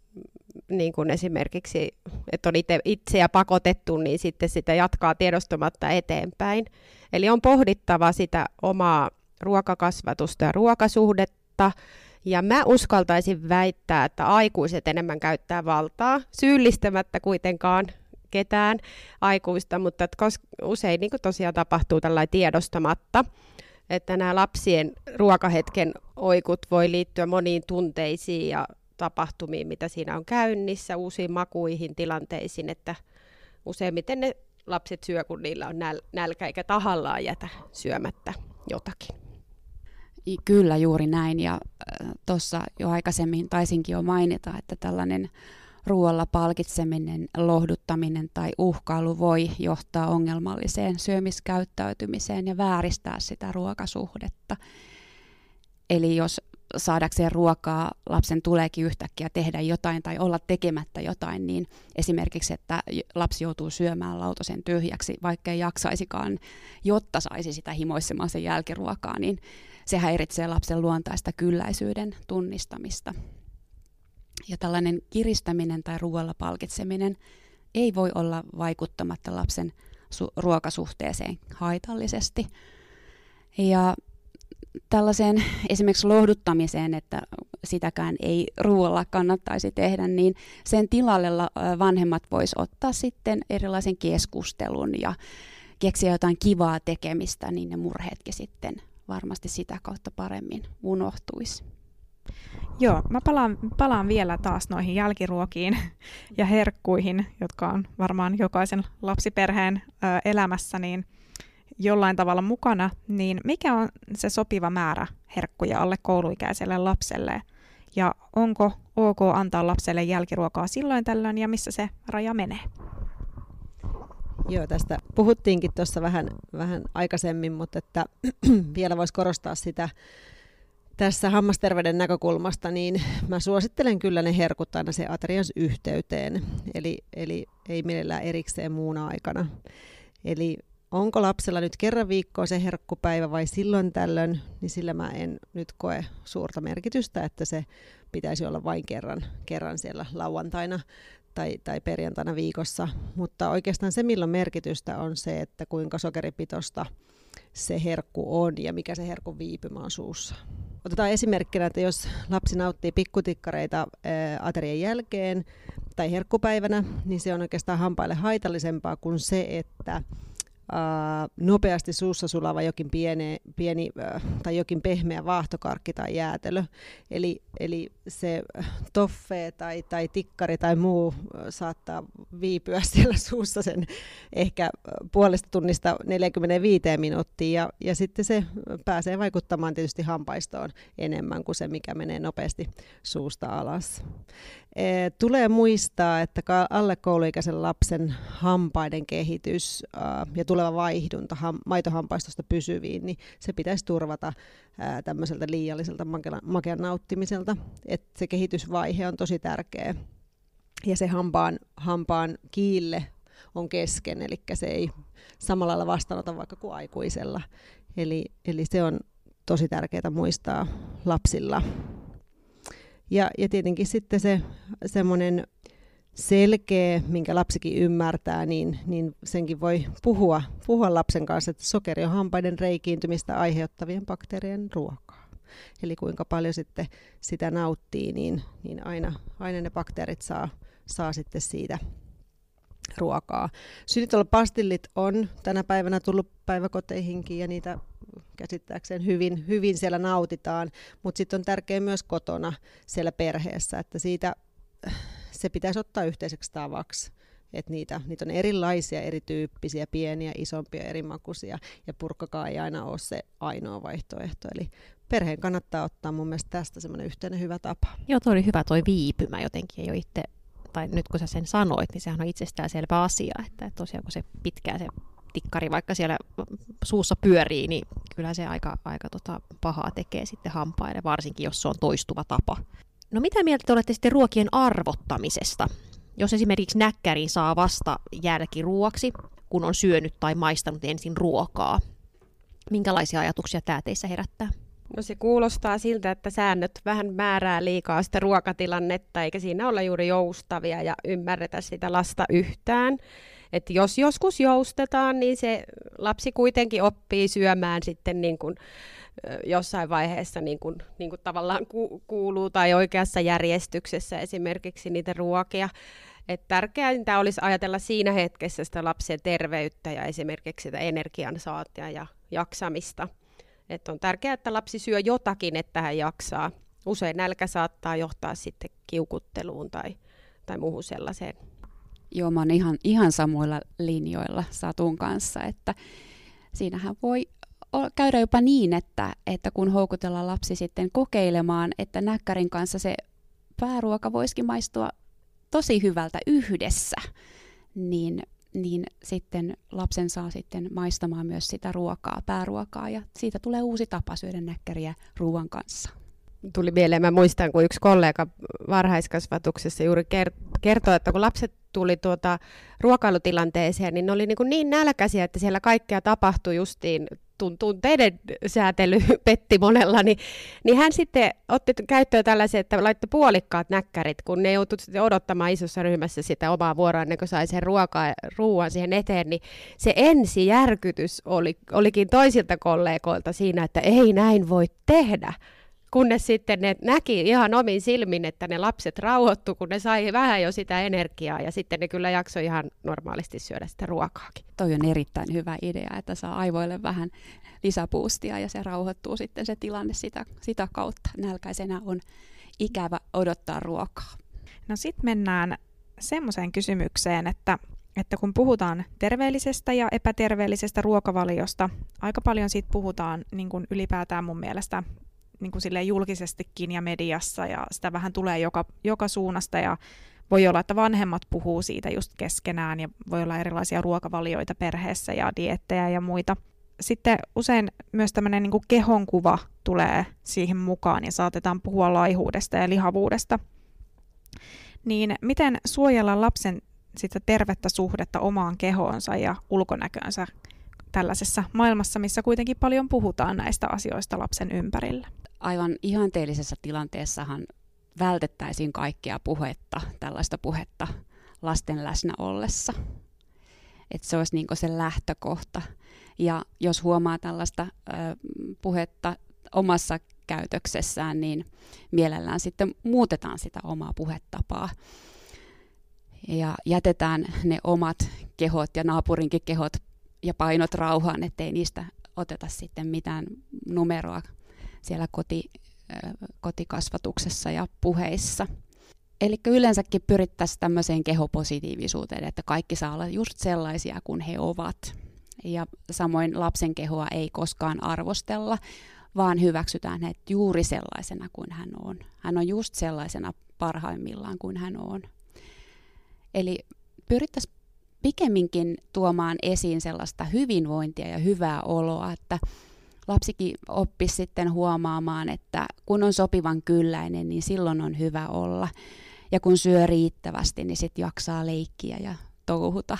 niin kuin esimerkiksi, että on itse, itseä pakotettu, niin sitten sitä jatkaa tiedostamatta eteenpäin. Eli on pohdittava sitä omaa ruokakasvatusta ja ruokasuhdetta. Ja mä uskaltaisin väittää, että aikuiset enemmän käyttää valtaa, syyllistämättä kuitenkaan ketään aikuista, mutta koska usein niin kuin tosiaan tapahtuu tällainen tiedostamatta, että nämä lapsien ruokahetken oikut voi liittyä moniin tunteisiin ja tapahtumiin, mitä siinä on käynnissä, uusiin makuihin, tilanteisiin, että useimmiten ne lapset syö, kun niillä on näl- nälkä eikä tahallaan jätä syömättä jotakin. Kyllä, juuri näin. Ja äh, tuossa jo aikaisemmin taisinkin jo mainita, että tällainen ruoalla palkitseminen, lohduttaminen tai uhkailu voi johtaa ongelmalliseen syömiskäyttäytymiseen ja vääristää sitä ruokasuhdetta. Eli jos saadakseen ruokaa lapsen tuleekin yhtäkkiä tehdä jotain tai olla tekemättä jotain, niin esimerkiksi, että lapsi joutuu syömään lautasen tyhjäksi, vaikka ei jaksaisikaan, jotta saisi sitä himoitsemaan sen jälkiruokaa, niin se häiritsee lapsen luontaista kylläisyyden tunnistamista. Ja tällainen kiristäminen tai ruoalla palkitseminen ei voi olla vaikuttamatta lapsen su- ruokasuhteeseen haitallisesti. Ja tällaiseen esimerkiksi lohduttamiseen, että sitäkään ei ruoalla kannattaisi tehdä, niin sen tilalle vanhemmat vois ottaa sitten erilaisen keskustelun ja keksiä jotain kivaa tekemistä, niin ne murheetkin sitten varmasti sitä kautta paremmin unohtuisi. Joo, mä palaan, palaan vielä taas noihin jälkiruokiin ja herkkuihin, jotka on varmaan jokaisen lapsiperheen ö, elämässä niin jollain tavalla mukana. Niin mikä on se sopiva määrä herkkuja alle kouluikäiselle lapselle? Ja onko ok antaa lapselle jälkiruokaa silloin tällöin ja missä se raja menee? Joo, tästä puhuttiinkin tuossa vähän, vähän aikaisemmin, mutta että vielä voisi korostaa sitä tässä hammasterveyden näkökulmasta, niin mä suosittelen kyllä ne herkut aina se aterian yhteyteen, eli, eli ei mielellään erikseen muuna aikana. Eli onko lapsella nyt kerran viikkoa se herkkupäivä vai silloin tällöin, niin sillä mä en nyt koe suurta merkitystä, että se pitäisi olla vain kerran, kerran siellä lauantaina tai, tai perjantaina viikossa. Mutta oikeastaan se, milloin merkitystä on se, että kuinka sokeripitoista se herkku on ja mikä se herkun viipymä on suussa. Otetaan esimerkkinä, että jos lapsi nauttii pikkutikkareita ää, aterian jälkeen tai herkkupäivänä, niin se on oikeastaan hampaille haitallisempaa kuin se, että Uh, nopeasti suussa sulava jokin pieni, pieni uh, tai jokin pehmeä vaahtokarkki tai jäätelö. Eli, eli se toffee tai, tai tikkari tai muu uh, saattaa viipyä siellä suussa sen ehkä puolesta tunnista neljäkymmentäviisi minuuttia ja, ja sitten se pääsee vaikuttamaan tietysti hampaistoon enemmän kuin se, mikä menee nopeasti suusta alas. E, tulee muistaa, että alle kouluikäisen lapsen hampaiden kehitys uh, ja tuleva vaihdunta ham, maitohampaistosta pysyviin, niin se pitäisi turvata ää, tämmöiseltä liialliselta makean, makean nauttimiselta. Et se kehitysvaihe on tosi tärkeä ja se hampaan, hampaan kiille on kesken, eli se ei samalla lailla vastaanota vaikka kuin aikuisella. Eli, eli se on tosi tärkeää muistaa lapsilla. Ja, ja tietenkin sitten se semmoinen selkeä, minkä lapsikin ymmärtää, niin, niin senkin voi puhua, puhua lapsen kanssa, että sokeri on hampaiden reikiintymistä aiheuttavien bakteerien ruokaa. Eli kuinka paljon sitten sitä nauttii, niin, niin aina, aina ne bakteerit saa, saa sitten siitä ruokaa. Synitolpastillit on tänä päivänä tullut päiväkoteihinkin ja niitä käsittääkseen hyvin, hyvin siellä nautitaan, mutta sitten on tärkeää myös kotona siellä perheessä, että siitä se pitäisi ottaa yhteiseksi tavaksi, että niitä, niitä on erilaisia, erityyppisiä, pieniä, isompia, eri makuisia ja purkkakaan ei aina ole se ainoa vaihtoehto. Eli perheen kannattaa ottaa mun mielestä tästä semmoinen yhteinen hyvä tapa. Joo, toi oli hyvä toi viipymä jotenkin, ei ole itse, tai nyt kun sä sen sanoit, niin sehän on itsestäänselvä asia, että tosiaan kun se pitkään se tikkari vaikka siellä suussa pyörii, niin kyllä se aika, aika tota pahaa tekee sitten hampaille, varsinkin jos se on toistuva tapa. No mitä mieltä te olette sitten ruokien arvottamisesta? Jos esimerkiksi näkkärin saa vasta jälkiruoksi, kun on syönyt tai maistanut ensin ruokaa. Minkälaisia ajatuksia tämä teissä herättää? No se kuulostaa siltä, että säännöt vähän määrää liikaa sitä ruokatilannetta, eikä siinä olla juuri joustavia ja ymmärretä sitä lasta yhtään. Että jos joskus joustetaan, niin se lapsi kuitenkin oppii syömään sitten niin kuin jossain vaiheessa niin kuin, niin kuin tavallaan ku, kuuluu tai oikeassa järjestyksessä esimerkiksi niitä ruokia. Et tärkeintä olisi ajatella siinä hetkessä sitä lapsen terveyttä ja esimerkiksi sitä energiansaantia ja jaksamista. Et on tärkeää, että lapsi syö jotakin, että hän jaksaa. Usein nälkä saattaa johtaa sitten kiukutteluun tai, tai muuhun sellaiseen. Joo, mä oon ihan, ihan samoilla linjoilla Satun kanssa, että siinähän voi käydä jopa niin, että, että kun houkutellaan lapsi sitten kokeilemaan, että näkkärin kanssa se pääruoka voisikin maistua tosi hyvältä yhdessä, niin, niin sitten lapsen saa sitten maistamaan myös sitä ruokaa, pääruokaa, ja siitä tulee uusi tapa syödä näkkäriä ruoan kanssa. Tuli mieleen, mä muistan, kun yksi kollega varhaiskasvatuksessa juuri kertoi, että kun lapset tuli tuota ruokailutilanteeseen, niin ne oli niin, kuin niin nälkäisiä, että siellä kaikkea tapahtui justiin, tunteiden säätely petti monella, niin, niin hän sitten otti käyttöön tällaisen, että laittoi puolikkaat näkkärit, kun ne joutui sitten odottamaan isossa ryhmässä sitä omaa vuoroa, ennen kuin sai sen ruokaa, ruoan siihen eteen, niin se ensijärkytys oli, olikin toisilta kollegoilta siinä, että ei näin voi tehdä. kunnes sitten ne näki ihan omin silmin, että ne lapset rauhoittu, kun ne sai vähän jo sitä energiaa ja sitten ne kyllä jaksoi ihan normaalisti syödä sitä ruokaakin. Toi on erittäin hyvä idea, että saa aivoille vähän lisäpuustia ja se rauhoittuu sitten se tilanne sitä, sitä kautta. Nälkäisenä on ikävä odottaa ruokaa. No sitten mennään semmoiseen kysymykseen, että, että kun puhutaan terveellisestä ja epäterveellisestä ruokavaliosta, aika paljon siitä puhutaan niin kuin ylipäätään mun mielestä niin kuin silleen julkisestikin ja mediassa, ja sitä vähän tulee joka, joka suunnasta, ja voi olla, että vanhemmat puhuu siitä just keskenään, ja voi olla erilaisia ruokavalioita perheessä ja dieettejä ja muita. Sitten usein myös tämmöinen niin kuin kehonkuva tulee siihen mukaan, ja saatetaan puhua laihuudesta ja lihavuudesta. Niin miten suojella lapsen sitä tervettä suhdetta omaan kehoonsa ja ulkonäköönsä tällaisessa maailmassa, missä kuitenkin paljon puhutaan näistä asioista lapsen ympärillä? Aivan ihanteellisessa tilanteessahan vältettäisiin kaikkea puhetta, tällaista puhetta lasten läsnä ollessa. Että se olisi niinku se lähtökohta. Ja jos huomaa tällaista ö, puhetta omassa käytöksessään, niin mielellään sitten muutetaan sitä omaa puhetapaa. Ja jätetään ne omat kehot ja naapurinkin kehot ja painot rauhaan, ettei niistä oteta sitten mitään numeroa siellä koti, kotikasvatuksessa ja puheissa. Eli yleensäkin pyrittäisiin tämmöiseen kehopositiivisuuteen, että kaikki saa olla just sellaisia kuin he ovat. Ja samoin lapsen kehoa ei koskaan arvostella, vaan hyväksytään hänet juuri sellaisena kuin hän on. Hän on just sellaisena parhaimmillaan kuin hän on. Eli pyrittäisiin pikemminkin tuomaan esiin sellaista hyvinvointia ja hyvää oloa, että lapsikin oppisi sitten huomaamaan, että kun on sopivan kylläinen, niin silloin on hyvä olla. Ja kun syö riittävästi, niin sitten jaksaa leikkiä ja touhuta.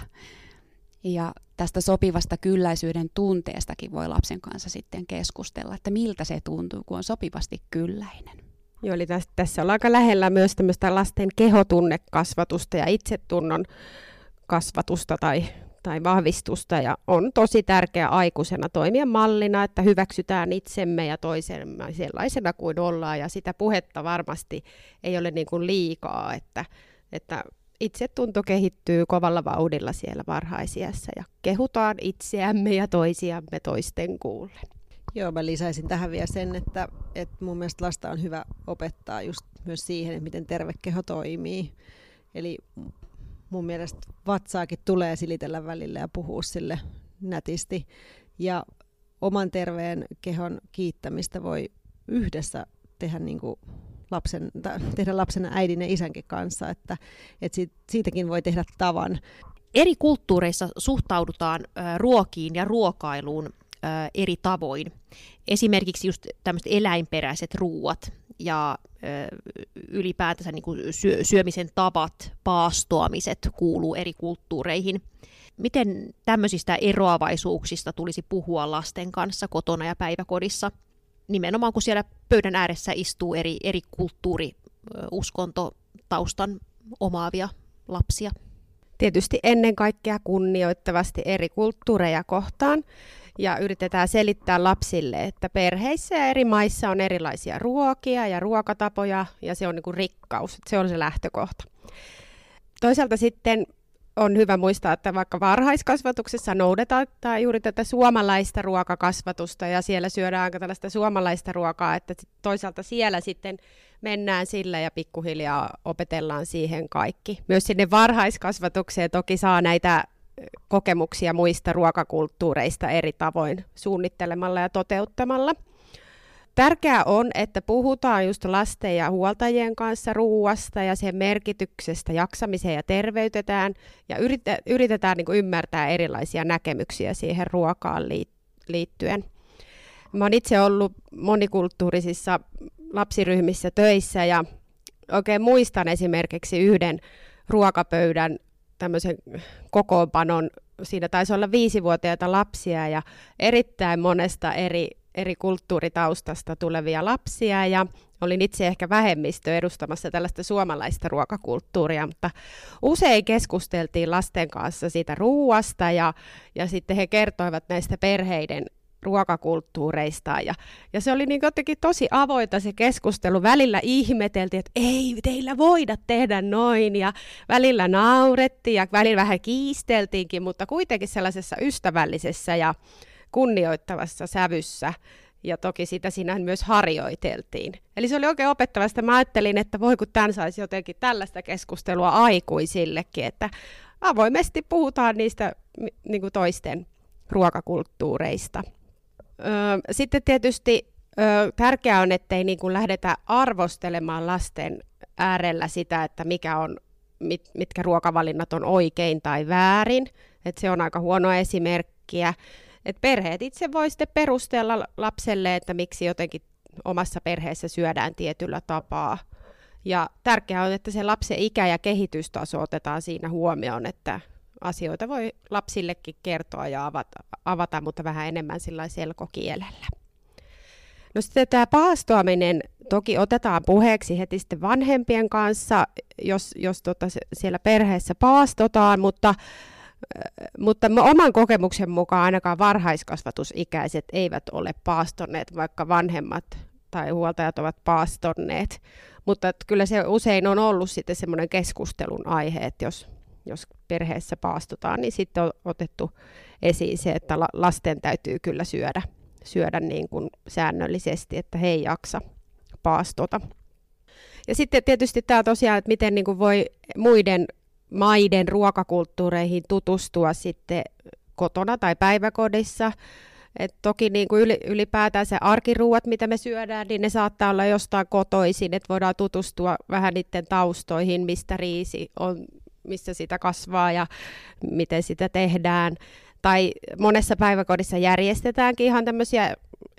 Ja tästä sopivasta kylläisyyden tunteestakin voi lapsen kanssa sitten keskustella, että miltä se tuntuu, kun on sopivasti kylläinen. Joo, eli tässä, tässä ollaan aika lähellä myös tämmöistä lasten kehotunnekasvatusta ja itsetunnon kasvatusta tai, tai vahvistusta. Ja on tosi tärkeää aikuisena toimia mallina, että hyväksytään itsemme ja toisemme sellaisena kuin ollaan. Ja sitä puhetta varmasti ei ole niin kuin liikaa, että, että itsetunto kehittyy kovalla vauhdilla siellä varhaisiässä ja kehutaan itseämme ja toisiamme toisten kuullen. Joo, mä lisäisin tähän vielä sen, että, että mun mielestä lasta on hyvä opettaa just myös siihen, että miten terve keho toimii. Eli mun mielestä vatsaakin tulee silitellä välillä ja puhua sille nätisti. Ja oman terveen kehon kiittämistä voi yhdessä tehdä, niin kuin lapsen, tehdä lapsen äidin ja isänkin kanssa, että, että siitä, siitäkin voi tehdä tavan. Eri kulttuureissa suhtaudutaan äh, ruokiin ja ruokailuun eri tavoin. Esimerkiksi just tämmöiset eläinperäiset ruuat ja ylipäätänsä niin kuin syö, syömisen tavat, paastoamiset kuuluu eri kulttuureihin. Miten tämmöisistä eroavaisuuksista tulisi puhua lasten kanssa kotona ja päiväkodissa? Nimenomaan kun siellä pöydän ääressä istuu eri, eri kulttuuri, uskontotaustan omaavia lapsia. Tietysti ennen kaikkea kunnioittavasti eri kulttuureja kohtaan. Ja yritetään selittää lapsille, että perheissä ja eri maissa on erilaisia ruokia ja ruokatapoja, ja se on niin kuin rikkaus, se on se lähtökohta. Toisaalta sitten on hyvä muistaa, että vaikka varhaiskasvatuksessa noudatetaan juuri tätä suomalaista ruokakasvatusta, ja siellä syödään aika tällaista suomalaista ruokaa, että toisaalta siellä sitten mennään sillä ja pikkuhiljaa opetellaan siihen kaikki. Myös sinne varhaiskasvatukseen toki saa näitä kokemuksia muista ruokakulttuureista eri tavoin suunnittelemalla ja toteuttamalla. Tärkeää on, että puhutaan just lasten ja huoltajien kanssa ruuasta ja sen merkityksestä jaksamiseen ja terveytetään ja yritetään niin kuin ymmärtää erilaisia näkemyksiä siihen ruokaan liittyen. Mä oon itse ollut monikulttuurisissa lapsiryhmissä töissä ja oikein muistan esimerkiksi yhden ruokapöydän tämmöisen kokoonpanon. Siinä taisi olla viisivuotiaita lapsia ja erittäin monesta eri, eri kulttuuritaustasta tulevia lapsia. Ja olin itse ehkä vähemmistö edustamassa tällaista suomalaista ruokakulttuuria, mutta usein keskusteltiin lasten kanssa siitä ruuasta ja, ja sitten he kertoivat näistä perheiden ruokakulttuureista. Ja, ja se oli niin jotenkin tosi avointa se keskustelu. Välillä ihmeteltiin, että ei teillä voida tehdä noin. Ja välillä naurettiin ja välillä vähän kiisteltiinkin, mutta kuitenkin sellaisessa ystävällisessä ja kunnioittavassa sävyssä. Ja toki sitä siinä myös harjoiteltiin. Eli se oli oikein opettavasta. Mä ajattelin, että voi kun tämän saisi jotenkin tällaista keskustelua aikuisillekin, että avoimesti puhutaan niistä niin kuin toisten ruokakulttuureista. Sitten tietysti tärkeää on, ettei niin kuin lähdetä arvostelemaan lasten äärellä sitä, että mikä on, mit, mitkä ruokavalinnat on oikein tai väärin. Että se on aika huono esimerkkiä. Et perheet itse voi sitten perustella lapselle, että miksi jotenkin omassa perheessä syödään tietyllä tapaa. Ja tärkeää on, että se lapsen ikä ja kehitystaso otetaan siinä huomioon, että asioita voi lapsillekin kertoa ja avata, avata mutta vähän enemmän sillä selkokielellä. No sitten tämä paastoaminen toki otetaan puheeksi heti sitten vanhempien kanssa, jos, jos tota siellä perheessä paastotaan, mutta Mutta oman kokemuksen mukaan ainakaan varhaiskasvatusikäiset eivät ole paastonneet, vaikka vanhemmat tai huoltajat ovat paastonneet. Mutta kyllä se usein on ollut sitten semmoinen keskustelun aihe, että jos, jos perheessä paastotaan, niin sitten on otettu esiin se, että lasten täytyy kyllä syödä, syödä niin kuin säännöllisesti, että he ei jaksa paastota. Ja sitten tietysti tämä tosiaan, että miten niin kuin voi muiden maiden ruokakulttuureihin tutustua sitten kotona tai päiväkodissa. Et toki niin kuin ylipäätään se arkiruuat, mitä me syödään, niin ne saattaa olla jostain kotoisin, että voidaan tutustua vähän niiden taustoihin, mistä riisi on, missä sitä kasvaa ja miten sitä tehdään. Tai monessa päiväkodissa järjestetäänkin ihan tämmöisiä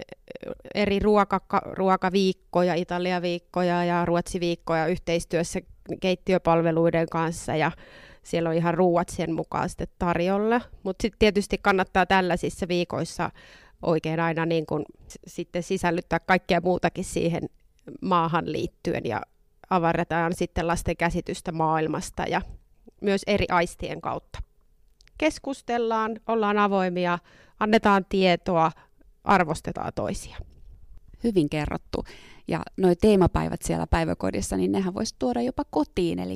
eri ruoka, ruokaviikkoja, Italia-viikkoja ja Ruotsi-viikkoja yhteistyössä keittiöpalveluiden kanssa ja siellä on ihan ruuat sen mukaan sitten tarjolla. Mutta sitten tietysti kannattaa tällaisissa viikoissa oikein aina niin kun sitten sisällyttää kaikkea muutakin siihen maahan liittyen ja avarretaan sitten lasten käsitystä maailmasta ja myös eri aistien kautta. Keskustellaan, ollaan avoimia, annetaan tietoa, arvostetaan toisia. Hyvin kerrottu. Ja nuo teemapäivät siellä päiväkodissa, niin nehän voisi tuoda jopa kotiin, eli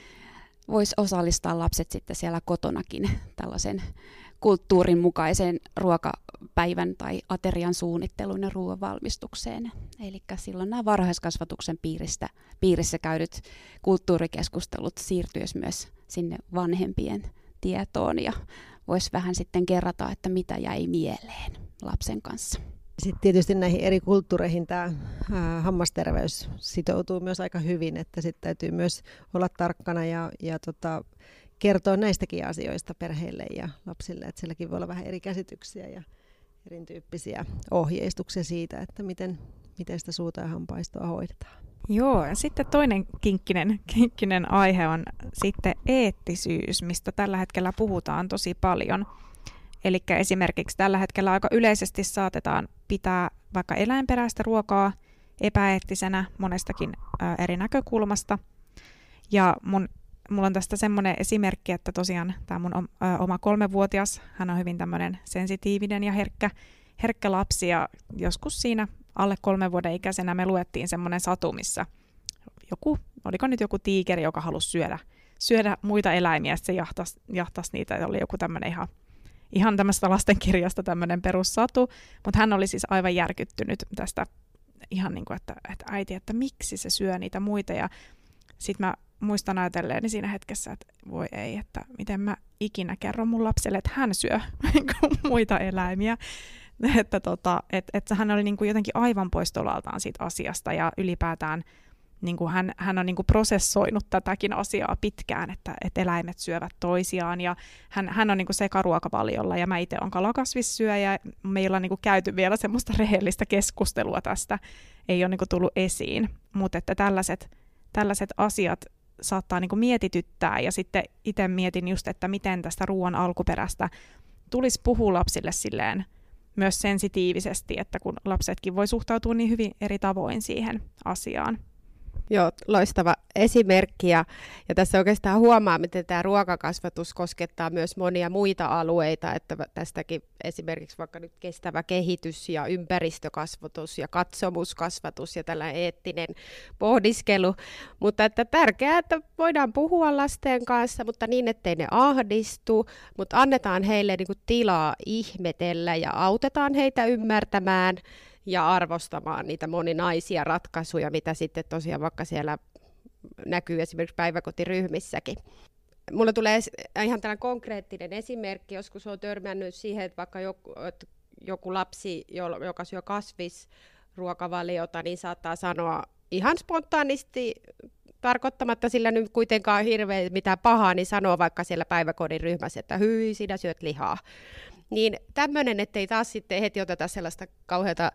voisi osallistaa lapset sitten siellä kotonakin tällaisen kulttuurin mukaisen ruokapäivän tai aterian suunnitteluun ja ruoan valmistukseen. Eli silloin nämä varhaiskasvatuksen piiristä, piirissä käydyt kulttuurikeskustelut siirtyisi myös sinne vanhempien tietoon ja voisi vähän sitten kerrata, että mitä jäi mieleen lapsen kanssa. Sitten tietysti näihin eri kulttuureihin tämä hammasterveys sitoutuu myös aika hyvin, että sitten täytyy myös olla tarkkana ja, ja tota, kertoa näistäkin asioista perheille ja lapsille, että sielläkin voi olla vähän eri käsityksiä ja erityyppisiä ohjeistuksia siitä, että miten, miten sitä suuta ja hampaistoa hoidetaan. Joo, ja sitten toinen kinkkinen, kinkkinen aihe on sitten eettisyys, mistä tällä hetkellä puhutaan tosi paljon. Eli esimerkiksi tällä hetkellä aika yleisesti saatetaan pitää vaikka eläinperäistä ruokaa epäeettisenä monestakin ää, eri näkökulmasta. Ja mun, mulla on tästä semmoinen esimerkki, että tosiaan tämä mun ää, oma kolmevuotias, hän on hyvin tämmöinen sensitiivinen ja herkkä, herkkä lapsi. Ja joskus siinä alle kolmen vuoden ikäisenä me luettiin semmoinen satu, missä joku, oliko nyt joku tiikeri, joka halusi syödä, syödä muita eläimiä, ja se jahtasi, jahtasi niitä, ja oli joku tämmöinen ihan Ihan tämmöistä lastenkirjasta tämmöinen perussatu, mutta hän oli siis aivan järkyttynyt tästä ihan niin kuin, että, että äiti, että miksi se syö niitä muita. Ja sitten mä muistan ajatelleeni siinä hetkessä, että voi ei, että miten mä ikinä kerron mun lapselle, että hän syö muita eläimiä. Että tota, et, et hän oli niin kuin jotenkin aivan poistolaltaan siitä asiasta ja ylipäätään niin kuin hän, hän on niin kuin prosessoinut tätäkin asiaa pitkään, että, että eläimet syövät toisiaan ja hän, hän on niin kuin sekaruokavaliolla ja mä itse olen kalakasvissyöjä. Meillä on niin kuin käyty vielä semmoista rehellistä keskustelua tästä, ei ole niin kuin tullut esiin, mutta että tällaiset, tällaiset asiat saattaa niin kuin mietityttää ja sitten itse mietin just, että miten tästä ruoan alkuperästä tulisi puhua lapsille silleen myös sensitiivisesti, että kun lapsetkin voi suhtautua niin hyvin eri tavoin siihen asiaan. Joo, loistava esimerkki ja, ja tässä oikeastaan huomaa, miten tämä ruokakasvatus koskettaa myös monia muita alueita, että tästäkin esimerkiksi vaikka nyt kestävä kehitys ja ympäristökasvatus ja katsomuskasvatus ja tällainen eettinen pohdiskelu, mutta että tärkeää, että voidaan puhua lasten kanssa, mutta niin, ettei ne ahdistu, mutta annetaan heille niin kuin tilaa ihmetellä ja autetaan heitä ymmärtämään ja arvostamaan niitä moninaisia ratkaisuja, mitä sitten tosiaan vaikka siellä näkyy esimerkiksi päiväkotiryhmissäkin. Mulla tulee ihan tällainen konkreettinen esimerkki. Joskus olen törmännyt siihen, että vaikka joku, että joku lapsi, joka syö kasvisruokavaliota, niin saattaa sanoa ihan spontaanisti, tarkoittamatta sillä nyt kuitenkaan hirveän mitään pahaa, niin sanoo vaikka siellä päiväkodin ryhmässä, että hyi, sinä syöt lihaa. Niin tämmöinen, ettei taas sitten heti oteta sellaista kauheata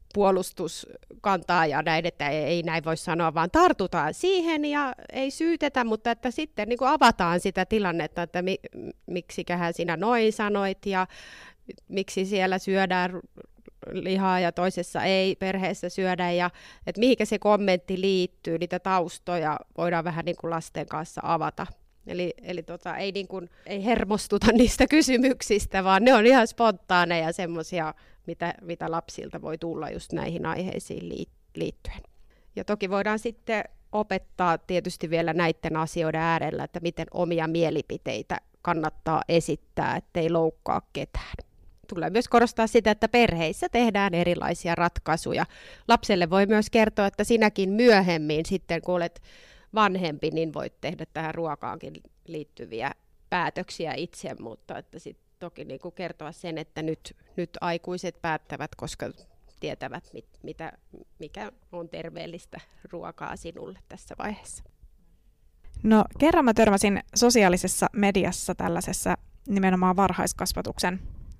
puolustuskantaa ja näin, että ei näin voi sanoa, vaan tartutaan siihen ja ei syytetä, mutta että sitten niin kuin avataan sitä tilannetta, että mi, miksiköhän sinä noin sanoit ja miksi siellä syödään lihaa ja toisessa ei perheessä syödä ja että mihinkä se kommentti liittyy, niitä taustoja voidaan vähän niin kuin lasten kanssa avata. Eli, eli tota, ei, niin kuin, ei hermostuta niistä kysymyksistä, vaan ne on ihan spontaaneja semmoisia, mitä, mitä lapsilta voi tulla just näihin aiheisiin liittyen. Ja toki voidaan sitten opettaa tietysti vielä näiden asioiden äärellä, että miten omia mielipiteitä kannattaa esittää, ettei loukkaa ketään. Tulee myös korostaa sitä, että perheissä tehdään erilaisia ratkaisuja. Lapselle voi myös kertoa, että sinäkin myöhemmin sitten, kun olet vanhempi, niin voit tehdä tähän ruokaankin liittyviä päätöksiä itse, mutta että sit toki niin kuin kertoa sen, että nyt, nyt aikuiset päättävät, koska tietävät, mit, mitä, mikä on terveellistä ruokaa sinulle tässä vaiheessa. No kerran mä törmäsin sosiaalisessa mediassa tällaisessa nimenomaan varhaiskasvatuksen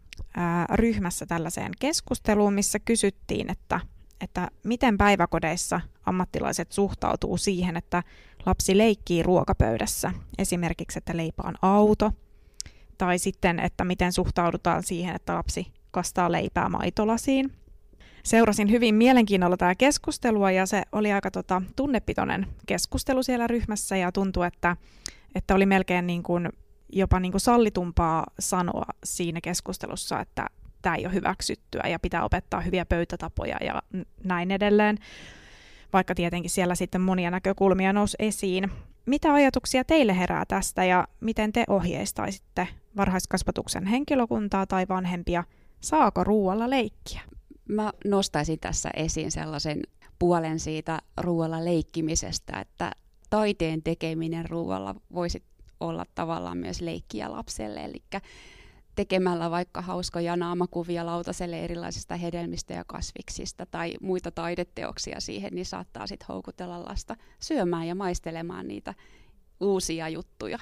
ää, ryhmässä tällaiseen keskusteluun, missä kysyttiin, että että miten päiväkodeissa ammattilaiset suhtautuu siihen, että lapsi leikkii ruokapöydässä. Esimerkiksi, että leipä on auto, tai sitten, että miten suhtaudutaan siihen, että lapsi kastaa leipää maitolasiin. Seurasin hyvin mielenkiinnolla tämä keskustelua, ja se oli aika tota, tunnepitoinen keskustelu siellä ryhmässä, ja tuntui, että, että oli melkein niin kuin, jopa niin kuin sallitumpaa sanoa siinä keskustelussa, että tämä ei ole hyväksyttyä ja pitää opettaa hyviä pöytätapoja ja näin edelleen, vaikka tietenkin siellä sitten monia näkökulmia nousi esiin. Mitä ajatuksia teille herää tästä ja miten te ohjeistaisitte varhaiskasvatuksen henkilökuntaa tai vanhempia? Saako ruualla leikkiä? Mä nostaisin tässä esiin sellaisen puolen siitä ruualla leikkimisestä, että taiteen tekeminen ruualla voisi olla tavallaan myös leikkiä lapselle, eli tekemällä vaikka hauskoja naamakuvia lautaselle erilaisista hedelmistä ja kasviksista tai muita taideteoksia siihen, niin saattaa sitten houkutella lasta syömään ja maistelemaan niitä uusia juttuja.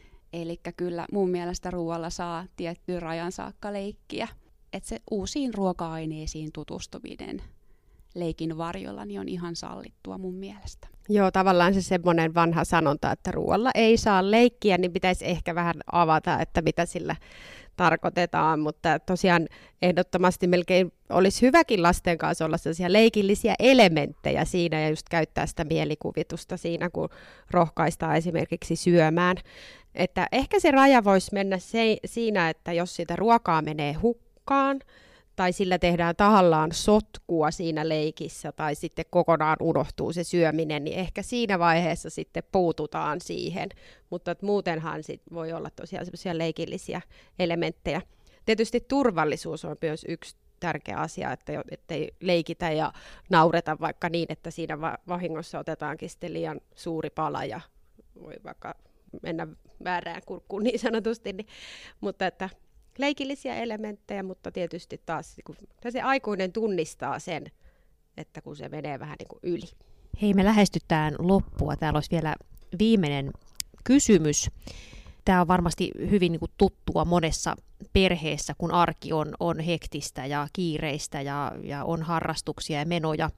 Eli kyllä mun mielestä ruoalla saa tiettyyn rajan saakka leikkiä. Että se uusiin ruoka-aineisiin tutustuminen leikin varjolla niin on ihan sallittua mun mielestä. Joo, tavallaan se semmoinen vanha sanonta, että ruoalla ei saa leikkiä, niin pitäisi ehkä vähän avata, että mitä sillä tarkoitetaan, mutta tosiaan ehdottomasti melkein olisi hyväkin lasten kanssa olla sellaisia leikillisiä elementtejä siinä ja just käyttää sitä mielikuvitusta siinä, kun rohkaistaan esimerkiksi syömään. Että ehkä se raja voisi mennä se, siinä, että jos sitä ruokaa menee hukkaan, tai sillä tehdään tahallaan sotkua siinä leikissä, tai sitten kokonaan unohtuu se syöminen, niin ehkä siinä vaiheessa sitten puututaan siihen. Mutta muutenhan sit voi olla tosiaan sellaisia leikillisiä elementtejä. Tietysti turvallisuus on myös yksi tärkeä asia, että ei leikitä ja naureta vaikka niin, että siinä vahingossa otetaankin sitten liian suuri pala ja voi vaikka mennä väärään kurkkuun niin sanotusti. Niin, mutta että leikillisiä elementtejä, mutta tietysti taas kun se aikuinen tunnistaa sen, että kun se menee vähän niin kuin yli. Hei, me lähestytään loppua. Täällä olisi vielä viimeinen kysymys. Tämä on varmasti hyvin niin kuin tuttua monessa perheessä, kun arki on, on hektistä ja kiireistä ja, ja on harrastuksia ja menoja.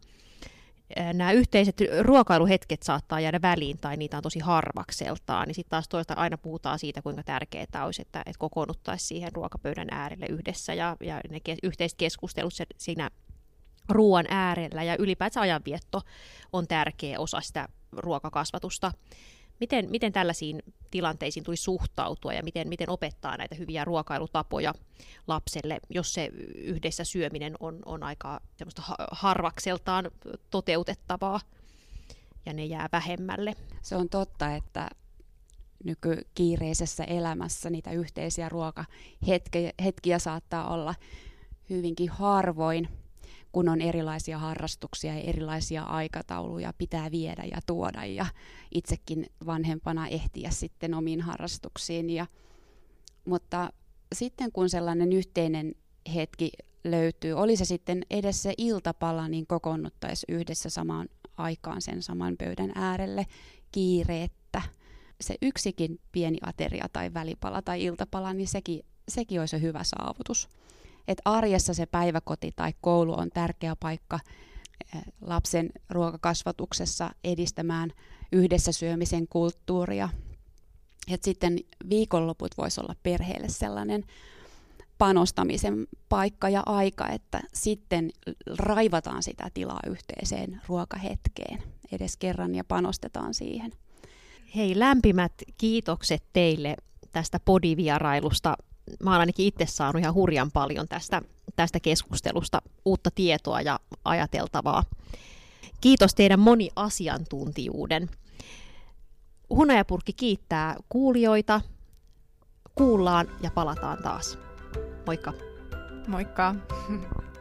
Nämä yhteiset ruokailuhetket saattaa jäädä väliin tai niitä on tosi harvakseltaan, niin sitten taas toista aina puhutaan siitä, kuinka tärkeää olisi, että, että kokoonnuttaisiin siihen ruokapöydän äärelle yhdessä ja, ja ne ke, yhteiset keskustelut siinä ruoan äärellä ja ylipäätään ajanvietto on tärkeä osa sitä ruokakasvatusta. Miten, miten tällaisiin tilanteisiin tulisi suhtautua ja miten, miten opettaa näitä hyviä ruokailutapoja lapselle, jos se yhdessä syöminen on, on aika semmoista harvakseltaan toteutettavaa ja ne jää vähemmälle? Se on totta, että nykykiireisessä elämässä niitä yhteisiä ruokahetkiä saattaa olla hyvinkin harvoin, kun on erilaisia harrastuksia ja erilaisia aikatauluja pitää viedä ja tuoda ja itsekin vanhempana ehtiä sitten omiin harrastuksiin. Ja, mutta sitten kun sellainen yhteinen hetki löytyy, oli se sitten edes se iltapala, niin kokoonnuttaisiin yhdessä samaan aikaan sen saman pöydän äärelle kiireettä. Se yksikin pieni ateria tai välipala tai iltapala, niin sekin, sekin olisi hyvä saavutus. Että arjessa se päiväkoti tai koulu on tärkeä paikka lapsen ruokakasvatuksessa edistämään yhdessä syömisen kulttuuria. Et sitten viikonloput voisi olla perheelle sellainen panostamisen paikka ja aika, että sitten raivataan sitä tilaa yhteiseen ruokahetkeen edes kerran ja panostetaan siihen. Hei, lämpimät kiitokset teille tästä podivierailusta. Mä oon ainakin itse saanut ihan hurjan paljon tästä, tästä keskustelusta uutta tietoa ja ajateltavaa. Kiitos teidän moniasiantuntijuuden. Hunajapurkki kiittää kuulijoita. Kuullaan ja palataan taas. Moikka! Moikka!